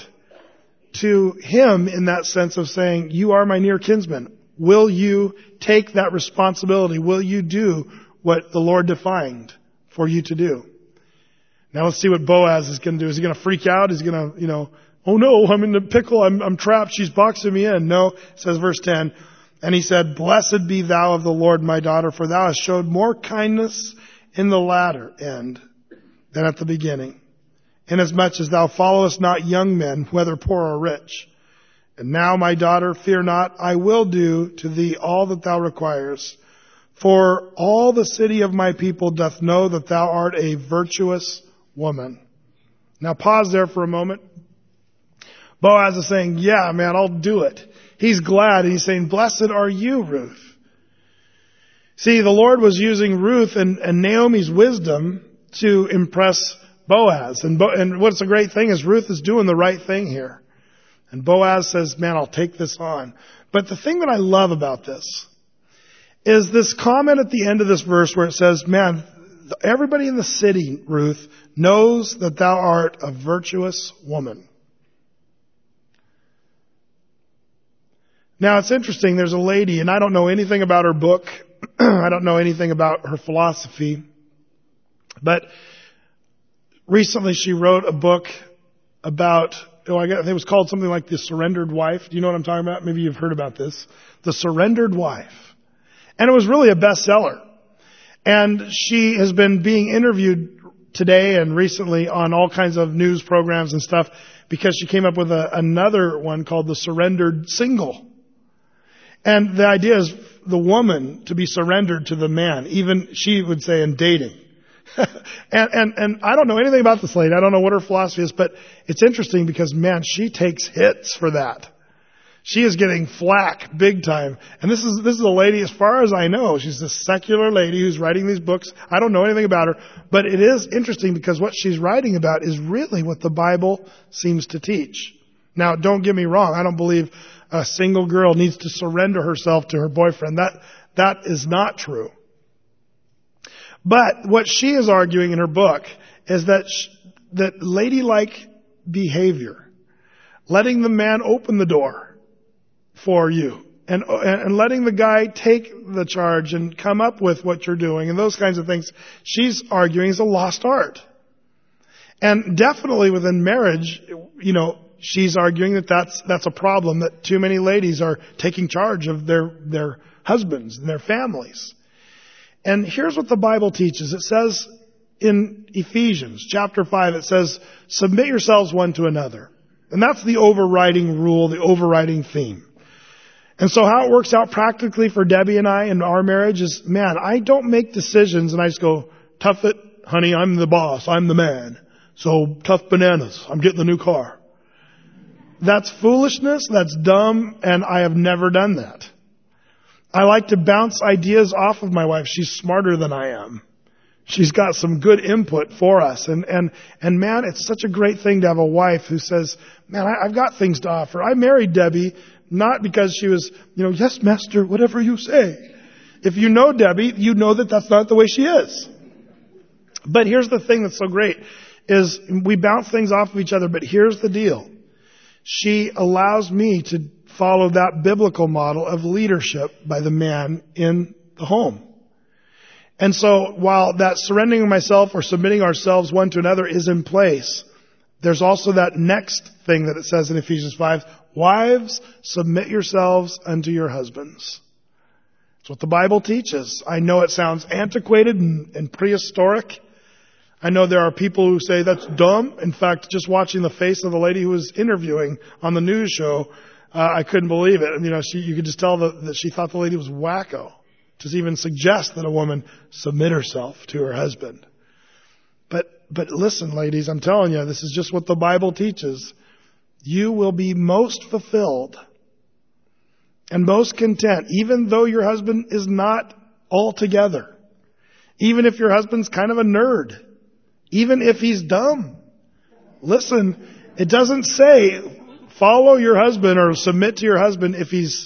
to him in that sense of saying, you are my near kinsman. Will you take that responsibility? Will you do what the Lord defined for you to do? Now let's see what Boaz is going to do. Is he going to freak out? Is he going to, oh no, I'm in the pickle. I'm trapped. She's boxing me in. No, it says verse 10. And he said, blessed be thou of the Lord, my daughter, for thou hast showed more kindness in the latter end than at the beginning, inasmuch as thou followest not young men, whether poor or rich. And now, my daughter, fear not, I will do to thee all that thou requirest. For all the city of my people doth know that thou art a virtuous woman. Now pause there for a moment. Boaz is saying, yeah, man, I'll do it. He's glad. And he's saying, blessed are you, Ruth. See, the Lord was using Ruth and Naomi's wisdom to impress Boaz. And what's a great thing is Ruth is doing the right thing here. And Boaz says, man, I'll take this on. But the thing that I love about this is this comment at the end of this verse where it says, man, everybody in the city, Ruth, knows that thou art a virtuous woman. Now, it's interesting. There's a lady, and I don't know anything about her book. I don't know anything about her philosophy. But recently she wrote a book about, I think it was called something like The Surrendered Wife. Do you know what I'm talking about? Maybe you've heard about this. The Surrendered Wife. And it was really a bestseller. And she has been being interviewed today and recently on all kinds of news programs and stuff because she came up with another one called The Surrendered Single. And the idea is the woman to be surrendered to the man, even she would say in dating. and I don't know anything about this lady. I don't know what her philosophy is, but it's interesting because, man, she takes hits for that. She is getting flack big time. And this is a lady, as far as I know, she's a secular lady who's writing these books. I don't know anything about her, but it is interesting because what she's writing about is really what the Bible seems to teach. Now, don't get me wrong. I don't believe a single girl needs to surrender herself to her boyfriend. That is not true. But what she is arguing in her book is that ladylike behavior, letting the man open the door for you and letting the guy take the charge and come up with what you're doing and those kinds of things, she's arguing is a lost art. And definitely within marriage, she's arguing that that's a problem, that too many ladies are taking charge of their husbands and their families. And here's what the Bible teaches. It says in Ephesians chapter 5, it says, submit yourselves one to another. And that's the overriding rule, the overriding theme. And so how it works out practically for Debbie and I in our marriage is, man, I don't make decisions and I just go, tough it, honey, I'm the boss, I'm the man. So tough bananas, I'm getting the new car. That's foolishness, that's dumb, and I have never done that. I like to bounce ideas off of my wife. She's smarter than I am. She's got some good input for us. And man, it's such a great thing to have a wife who says, man, I've got things to offer. I married Debbie not because she was, yes, master, whatever you say. If you know Debbie, you know that that's not the way she is. But here's the thing that's so great is we bounce things off of each other, but here's the deal. She allows me to follow that biblical model of leadership by the man in the home. And so while that surrendering myself or submitting ourselves one to another is in place, there's also that next thing that it says in Ephesians 5, wives, submit yourselves unto your husbands. That's what the Bible teaches. I know it sounds antiquated and prehistoric. I know there are people who say that's dumb. In fact, just watching the face of the lady who was interviewing on the news show, I couldn't believe it. And, you could just tell that she thought the lady was wacko to even suggest that a woman submit herself to her husband. But listen, ladies, I'm telling you, this is just what the Bible teaches. You will be most fulfilled and most content, even though your husband is not altogether. Even if your husband's kind of a nerd. Even if he's dumb. Listen, it doesn't say follow your husband or submit to your husband if he's,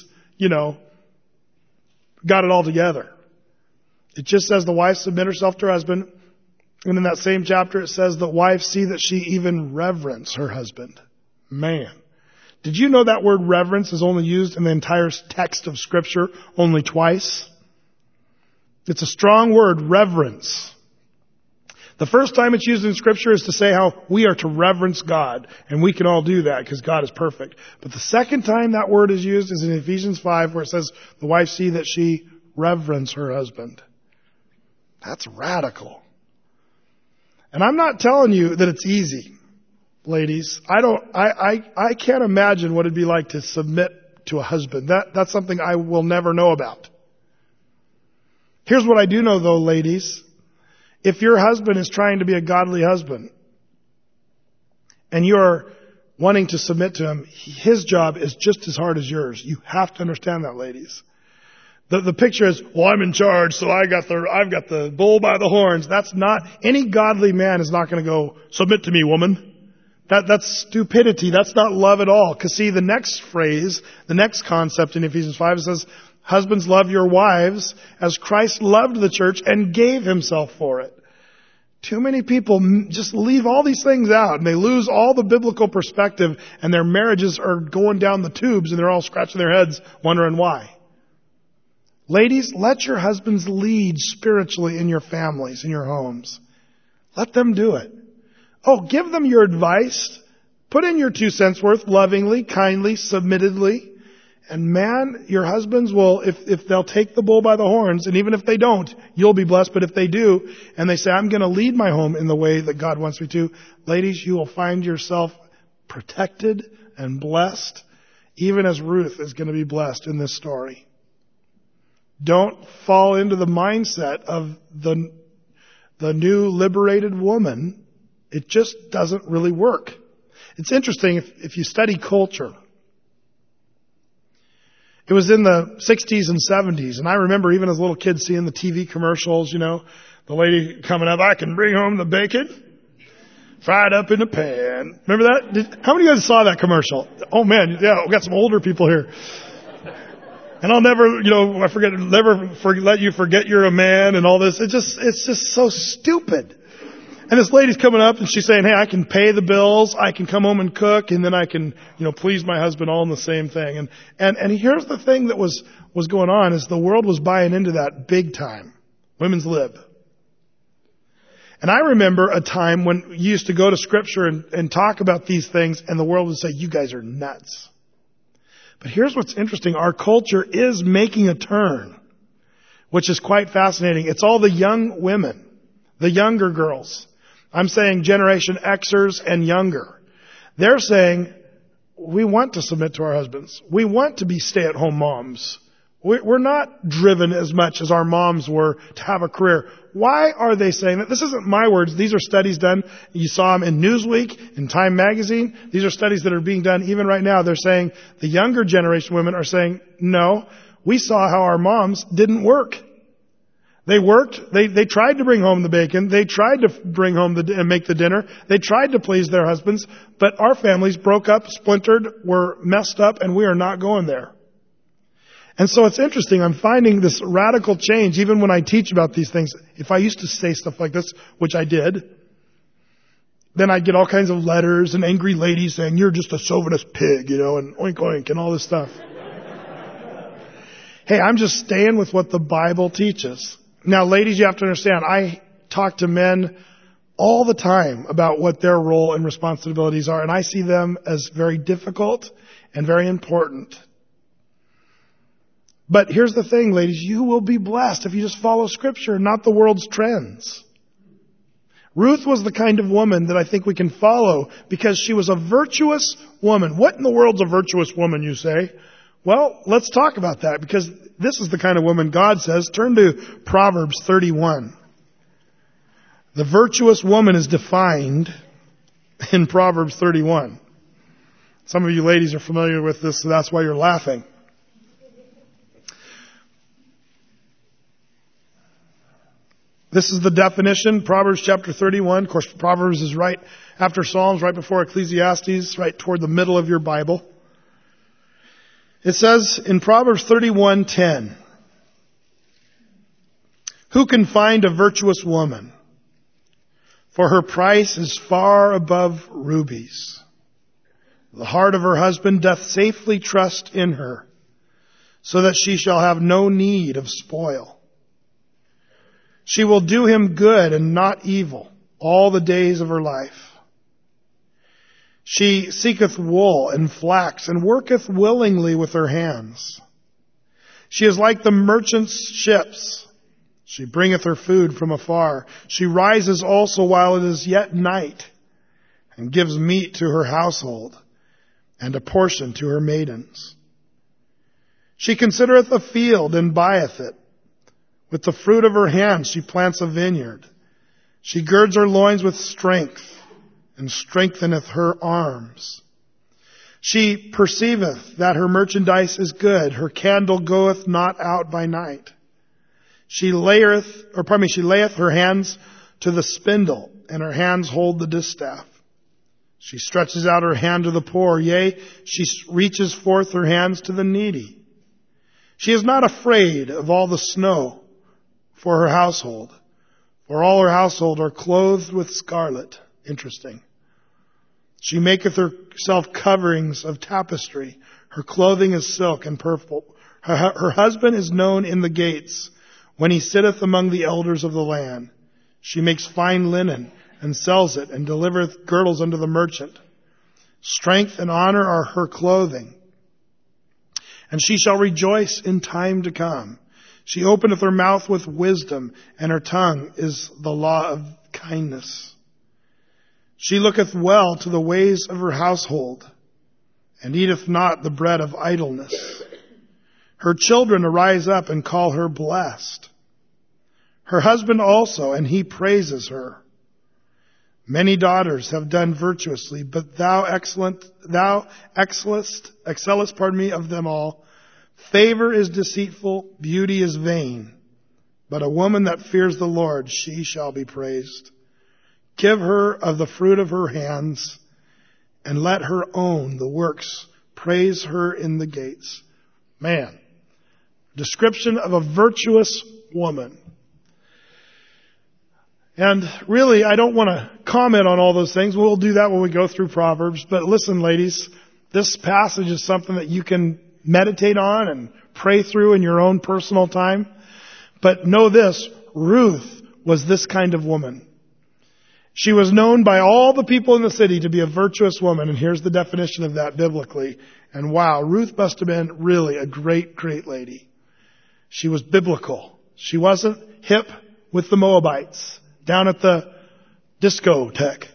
got it all together. It just says the wife submit herself to her husband. And in that same chapter it says the wife see that she even reverence her husband. Man. Did you know that word reverence is only used in the entire text of Scripture only twice? It's a strong word, reverence. The first time it's used in Scripture is to say how we are to reverence God. And we can all do that because God is perfect. But the second time that word is used is in Ephesians 5 where it says the wife see that she reverence her husband. That's radical. And I'm not telling you that it's easy, ladies. I can't imagine what it'd be like to submit to a husband. That's something I will never know about. Here's what I do know though, ladies. If your husband is trying to be a godly husband and you're wanting to submit to him, his job is just as hard as yours. You have to understand that, ladies. The picture is, well, I'm in charge, so I've got the bull by the horns. That's not, any godly man is not going to go, submit to me, woman. That's stupidity. That's not love at all. Because see, the next phrase, the next concept in Ephesians 5 says, husbands, love your wives as Christ loved the church and gave himself for it. Too many people just leave all these things out and they lose all the biblical perspective and their marriages are going down the tubes and they're all scratching their heads wondering why. Ladies, let your husbands lead spiritually in your families, in your homes. Let them do it. Oh, give them your advice. Put in your 2 cents worth lovingly, kindly, submittedly. And man, your husbands will, if they'll take the bull by the horns, and even if they don't, you'll be blessed. But if they do, and they say, I'm going to lead my home in the way that God wants me to, ladies, you will find yourself protected and blessed, even as Ruth is going to be blessed in this story. Don't fall into the mindset of the new liberated woman. It just doesn't really work. It's interesting if you study culture. It was in the 60s and 70s, and I remember even as a little kid seeing the TV commercials, the lady coming up, I can bring home the bacon, fried up in a pan. Remember that? How many of you guys saw that commercial? Oh man, yeah, we got some older people here. And I'll never, let you forget you're a man and all this. It's just so stupid. And this lady's coming up and she's saying, hey, I can pay the bills, I can come home and cook, and then I can, please my husband all in the same thing. And here's the thing that was going on is the world was buying into that big time. Women's lib. And I remember a time when you used to go to Scripture and talk about these things and the world would say, you guys are nuts. But here's what's interesting. Our culture is making a turn, which is quite fascinating. It's all the young women, the younger girls. I'm saying Generation Xers and younger. They're saying, we want to submit to our husbands. We want to be stay-at-home moms. We're not driven as much as our moms were to have a career. Why are they saying that? This isn't my words. These are studies done. You saw them in Newsweek, in Time Magazine. These are studies that are being done even right now. They're saying the younger generation women are saying, no, we saw how our moms didn't work. They worked. They tried to bring home the bacon. They tried to bring home and make the dinner. They tried to please their husbands. But our families broke up, splintered, were messed up, and we are not going there. And so it's interesting. I'm finding this radical change, even when I teach about these things. If I used to say stuff like this, which I did, then I'd get all kinds of letters and angry ladies saying, you're just a chauvinist pig, and oink oink and all this stuff. Hey, I'm just staying with what the Bible teaches. Now, ladies, you have to understand, I talk to men all the time about what their role and responsibilities are, and I see them as very difficult and very important. But here's the thing, ladies, you will be blessed if you just follow Scripture, not the world's trends. Ruth was the kind of woman that I think we can follow because she was a virtuous woman. What in the world's a virtuous woman, you say? Well, let's talk about that because this is the kind of woman God says. Turn to Proverbs 31. The virtuous woman is defined in Proverbs 31. Some of you ladies are familiar with this, so that's why you're laughing. This is the definition, Proverbs chapter 31. Of course, Proverbs is right after Psalms, right before Ecclesiastes, right toward the middle of your Bible. It says in Proverbs 31:10, who can find a virtuous woman? For her price is far above rubies. The heart of her husband doth safely trust in her, so that she shall have no need of spoil. She will do him good and not evil all the days of her life. She seeketh wool and flax and worketh willingly with her hands. She is like the merchant's ships. She bringeth her food from afar. She rises also while it is yet night and gives meat to her household and a portion to her maidens. She considereth a field and buyeth it. With the fruit of her hands she plants a vineyard. She girds her loins with strength and strengtheneth her arms. She perceiveth that her merchandise is good. Her candle goeth not out by night. She layeth her hands to the spindle, and her hands hold the distaff. She stretches out her hand to the poor, yea, she reaches forth her hands to the needy. She is not afraid of all the snow for her household, for all her household are clothed with scarlet. Interesting. She maketh herself coverings of tapestry. Her clothing is silk and purple. Her husband is known in the gates when he sitteth among the elders of the land. She makes fine linen and sells it, and delivereth girdles unto the merchant. Strength and honor are her clothing. And she shall rejoice in time to come. She openeth her mouth with wisdom, and her tongue is the law of kindness. She looketh well to the ways of her household, and eateth not the bread of idleness. Her children arise up and call her blessed. Her husband also, and he praises her. Many daughters have done virtuously, but thou excellest of them all. Favor is deceitful, beauty is vain. But a woman that fears the Lord, she shall be praised. Give her of the fruit of her hands, and let her own the works. Praise her in the gates. Man, description of a virtuous woman. And really, I don't want to comment on all those things. We'll do that when we go through Proverbs. But listen, ladies, this passage is something that you can meditate on and pray through in your own personal time. But know this, Ruth was this kind of woman. She was known by all the people in the city to be a virtuous woman. And here's the definition of that biblically. And wow, Ruth must have been really a great, great lady. She was biblical. She wasn't hip with the Moabites down at the discotheque.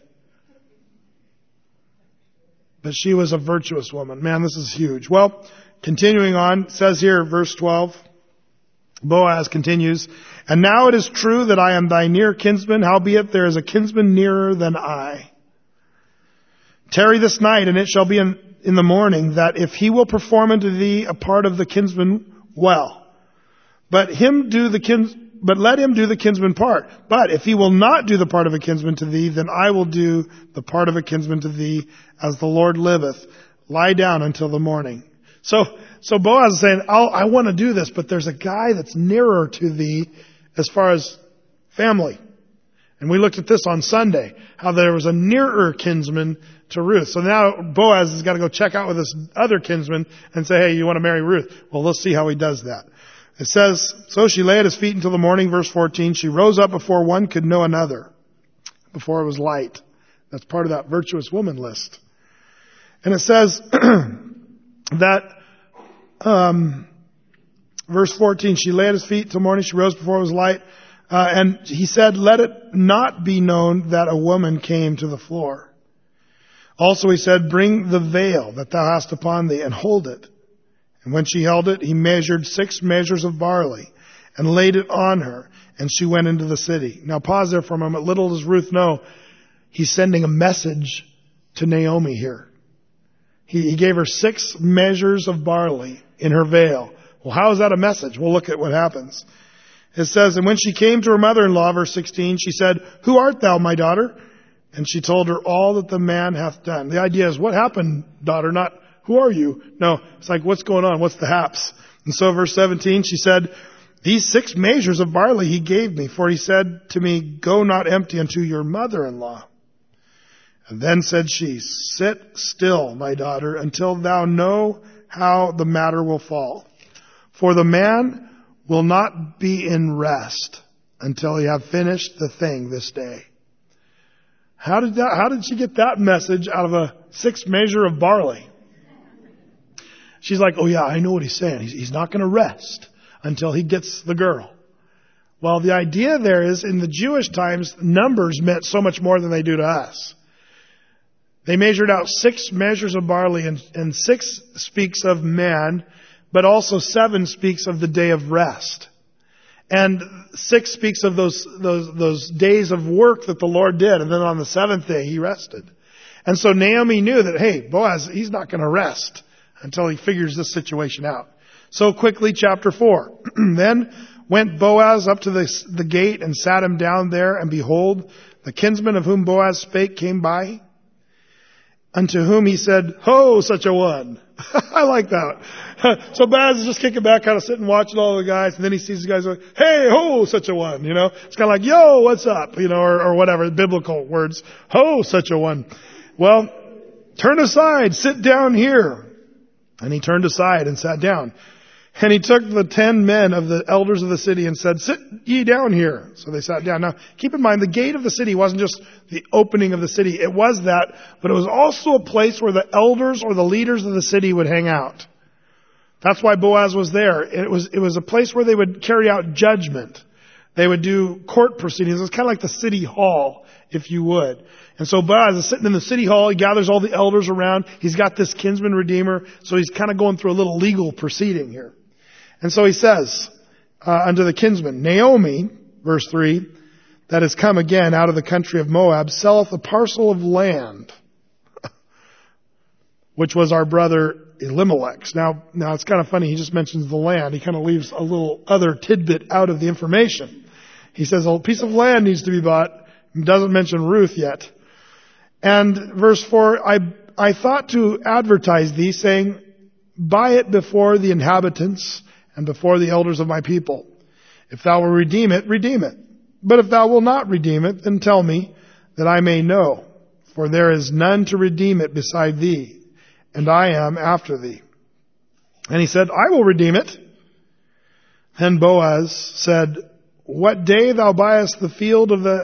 But she was a virtuous woman. Man, this is huge. Well, continuing on, it says here, verse 12, Boaz continues, and now it is true that I am thy near kinsman, howbeit there is a kinsman nearer than I. Tarry this night, and it shall be in the morning, that if he will perform unto thee a part of the kinsman, well. But let him do the kinsman part. But if he will not do the part of a kinsman to thee, then I will do the part of a kinsman to thee, as the Lord liveth. Lie down until the morning. So Boaz is saying, I want to do this, but there's a guy that's nearer to thee as far as family. And we looked at this on Sunday, how there was a nearer kinsman to Ruth. So now Boaz has got to go check out with this other kinsman and say, hey, you want to marry Ruth? Well, let's see how he does that. It says, so she lay at his feet until the morning, verse 14. She rose up before one could know another, before it was light. That's part of that virtuous woman list. And it says that, verse 14, she lay at his feet till morning, she rose before it was light. And he said, let it not be known that a woman came to the floor. Also he said, bring the veil that thou hast upon thee and hold it. And when she held it, he measured 6 measures of barley and laid it on her, and she went into the city. Now pause there for a moment. Little does Ruth know, he's sending a message to Naomi here. He gave her 6 measures of barley in her veil. Well, how is that a message? We'll look at what happens. It says, and when she came to her mother-in-law, verse 16, she said, who art thou, my daughter? And she told her all that the man hath done. The idea is, what happened, daughter? Not, who are you? No, it's like, what's going on? What's the haps? And so verse 17, she said, these 6 measures of barley he gave me, for he said to me, go not empty unto your mother-in-law. And then said she, sit still, my daughter, until thou know how the matter will fall. For the man will not be in rest until he have finished the thing this day. How did she get that message out of a 6 measure of barley? She's like, oh yeah, I know what he's saying. He's not going to rest until he gets the girl. Well, the idea there is, in the Jewish times, numbers meant so much more than they do to us. They measured out 6 measures of barley, and 6 speaks of man, but also 7 speaks of the day of rest. And 6 speaks of those days of work that the Lord did, and then on the 7th day he rested. And so Naomi knew that, hey, Boaz, he's not going to rest until he figures this situation out. So quickly, chapter 4. Then went Boaz up to the gate and sat him down there, and behold, the kinsman of whom Boaz spake came by, unto whom he said, Ho, such a one. I like that. So Boaz is just kicking back, kind of sitting watching all the guys, and then he sees the guys like, hey, ho, such a one, It's kind of like, yo, what's up, or whatever, biblical words. Ho, such a one. Well, turn aside, sit down here. And he turned aside and sat down. And he took the 10 men of the elders of the city and said, sit ye down here. So they sat down. Now, keep in mind, the gate of the city wasn't just the opening of the city. It was that, but it was also a place where the elders or the leaders of the city would hang out. That's why Boaz was there. It was a place where they would carry out judgment. They would do court proceedings. It was kind of like the city hall, if you would. And so Boaz is sitting in the city hall. He gathers all the elders around. He's got this kinsman redeemer. So he's kind of going through a little legal proceeding here. And so he says unto the kinsman, Naomi, verse 3, that has come again out of the country of Moab, selleth a parcel of land, which was our brother Elimelech's. Now it's kind of funny. He just mentions the land. He kind of leaves a little other tidbit out of the information. He says a piece of land needs to be bought. He doesn't mention Ruth yet. And verse 4, I thought to advertise thee, saying, buy it before the inhabitants and before the elders of my people. If thou will redeem it, redeem it. But if thou wilt not redeem it, then tell me, that I may know. For there is none to redeem it beside thee, and I am after thee. And he said, I will redeem it. Then Boaz said, what day thou buyest the field of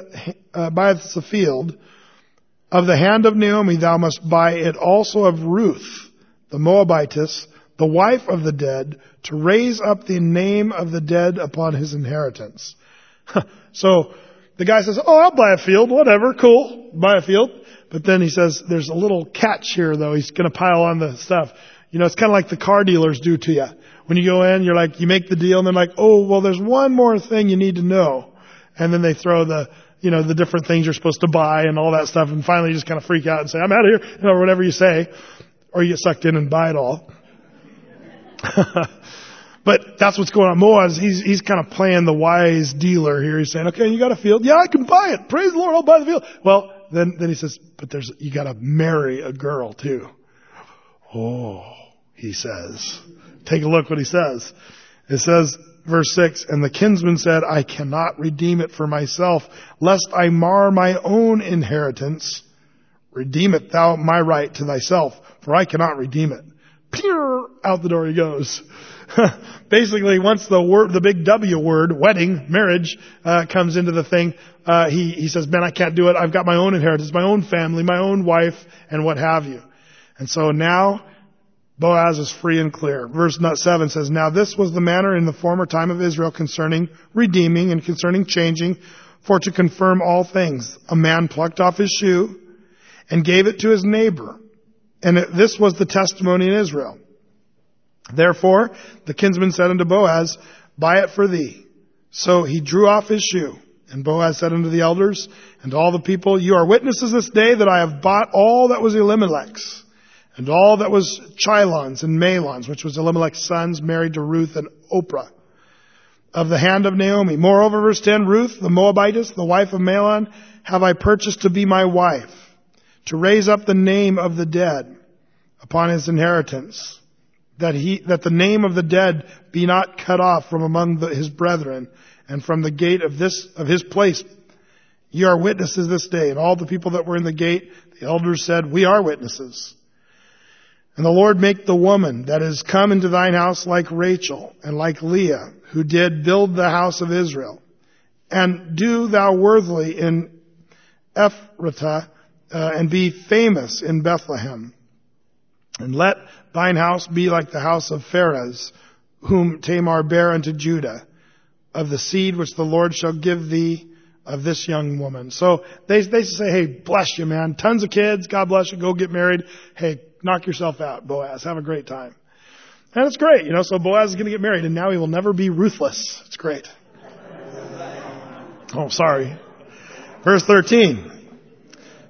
the hand of Naomi, thou must buy it also of Ruth, the Moabitess, the wife of the dead, to raise up the name of the dead upon his inheritance. So the guy says, oh, I'll buy a field, whatever, cool, buy a field. But then he says, there's a little catch here though. He's going to pile on the stuff. It's kind of like the car dealers do to you. When you go in, you make the deal and they're like, oh, well, there's one more thing you need to know. And then they throw the different things you're supposed to buy and all that stuff. And finally you just kind of freak out and say, I'm out of here, or whatever you say. Or you get sucked in and buy it all. But that's what's going on. Boaz, he's kind of playing the wise dealer here. He's saying, okay, you got a field. Yeah, I can buy it. Praise the Lord, I'll buy the field. Well, then he says, but you got to marry a girl too. Oh, he says. Take a look what he says. It says, verse 6, and the kinsman said, I cannot redeem it for myself, lest I mar my own inheritance. Redeem it thou my right to thyself, for I cannot redeem it. Pew! Out the door he goes. Basically, once the big W word, wedding, marriage, comes into the thing, he says, man, I can't do it. I've got my own inheritance, my own family, my own wife, and what have you. And so now, Boaz is free and clear. Verse 7 says, now this was the manner in the former time of Israel concerning redeeming and concerning changing, for to confirm all things. A man plucked off his shoe and gave it to his neighbor. And this was the testimony in Israel. Therefore, the kinsman said unto Boaz, buy it for thee. So he drew off his shoe. And Boaz said unto the elders and to all the people, you are witnesses this day that I have bought all that was Elimelech's, and all that was Chilon's and Mahlon's, which was Elimelech's sons, married to Ruth and Oprah, of the hand of Naomi. Moreover, verse 10, Ruth, the Moabitess, the wife of Mahlon, have I purchased to be my wife, to raise up the name of the dead upon his inheritance, that the name of the dead be not cut off from among his brethren, and from the gate of his place. Ye are witnesses this day. And all the people that were in the gate, the elders said, we are witnesses. And the Lord make the woman that is come into thine house like Rachel and like Leah, who did build the house of Israel. And do thou worthily in Ephratah, and be famous in Bethlehem. And let thine house be like the house of Pharez, whom Tamar bare unto Judah, of the seed which the Lord shall give thee of this young woman. So they say, hey, bless you, man. Tons of kids. God bless you. Go get married. Hey, knock yourself out, Boaz. Have a great time. And it's great, so Boaz is going to get married, and now he will never be ruthless. It's great. Oh, sorry. Verse 13.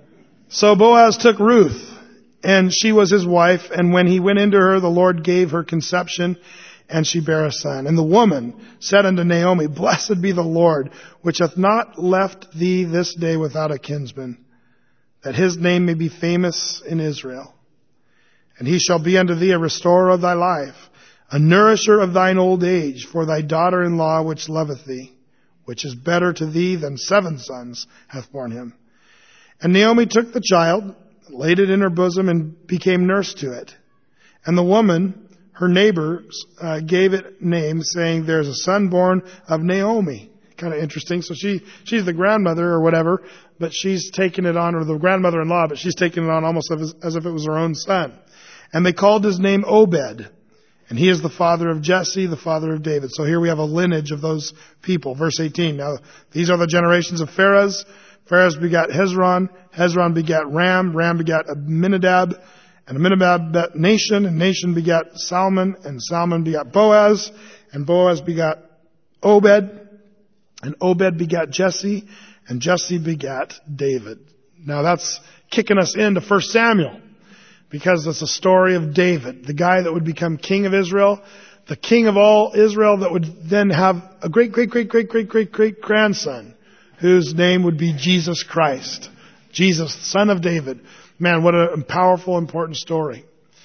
So Boaz took Ruth, and she was his wife, and when he went into her, the Lord gave her conception, and she bare a son. And the woman said unto Naomi, Blessed be the Lord, which hath not left thee this day without a kinsman, that his name may be famous in Israel. And he shall be unto thee a restorer of thy life, a nourisher of thine old age, for thy daughter-in-law which loveth thee, which is better to thee than 7 sons, hath borne him. And Naomi took the child, laid it in her bosom, and became nurse to it. And the woman, her neighbors, gave it name, saying, There's a son born of Naomi. Kind of interesting. So she's the grandmother or whatever, but she's taken it on, or the grandmother-in-law, but she's taken it on almost as if it was her own son. And they called his name Obed. And he is the father of Jesse, the father of David. So here we have a lineage of those people. Verse 18. Now, these are the generations of Pharez. Pharez begat Hezron. Hezron begat Ram. Ram begat Aminadab. And Aminadab begat Nahshon. And Nahshon begat Salmon. And Salmon begat Boaz. And Boaz begat Obed. And Obed begat Jesse. And Jesse begat David. Now that's kicking us into 1 Samuel. Because it's a story of David, the guy that would become king of Israel, the king of all Israel that would then have a great grandson, whose name would be Jesus Christ. Jesus, son of David. Man, what a powerful, important story.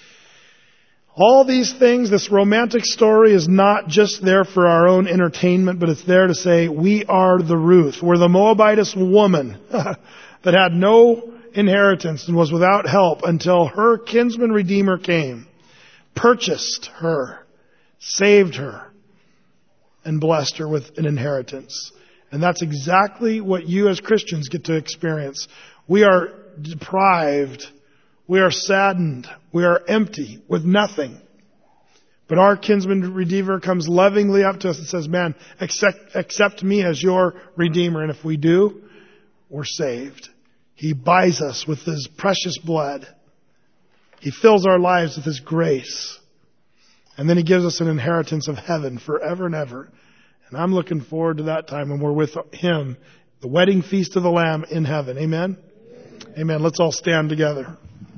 All these things, this romantic story is not just there for our own entertainment, but it's there to say, we are the Ruth. We're the Moabitess woman that had no inheritance and was without help until her kinsman redeemer came, purchased her, saved her, and blessed her with an inheritance. And that's exactly what you as Christians get to experience. We are deprived, we are saddened, we are empty with nothing. But our kinsman redeemer comes lovingly up to us and says, man, accept me as your redeemer. And if we do, we're saved. He buys us with His precious blood. He fills our lives with His grace. And then He gives us an inheritance of heaven forever and ever. And I'm looking forward to that time when we're with Him, the wedding feast of the Lamb in heaven. Amen? Amen. Let's all stand together.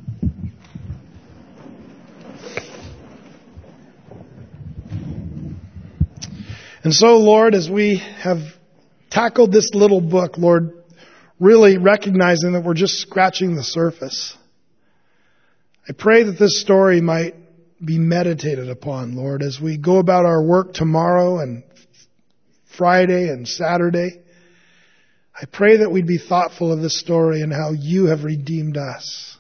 And so, Lord, as we have tackled this little book, Lord, really recognizing that we're just scratching the surface. I pray that this story might be meditated upon, Lord, as we go about our work tomorrow and Friday and Saturday. I pray that we'd be thoughtful of this story and how you have redeemed us.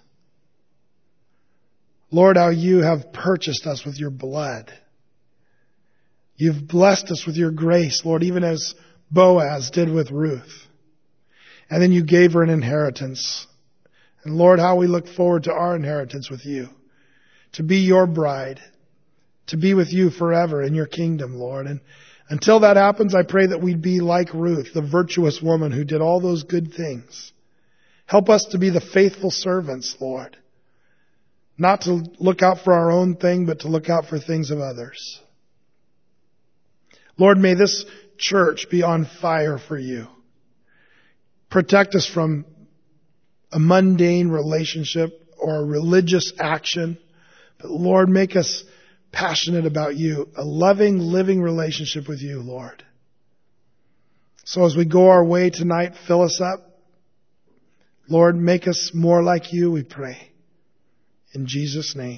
Lord, how you have purchased us with your blood. You've blessed us with your grace, Lord, even as Boaz did with Ruth. And then you gave her an inheritance. And Lord, how we look forward to our inheritance with you. To be your bride. To be with you forever in your kingdom, Lord. And until that happens, I pray that we'd be like Ruth, the virtuous woman who did all those good things. Help us to be the faithful servants, Lord. Not to look out for our own thing, but to look out for things of others. Lord, may this church be on fire for you. Protect us from a mundane relationship or a religious action. But Lord, make us passionate about you, a loving, living relationship with you, Lord. So as we go our way tonight, fill us up. Lord, make us more like you, we pray. In Jesus' name,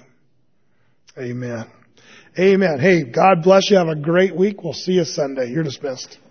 amen. Amen. Hey, God bless you. Have a great week. We'll see you Sunday. You're dismissed.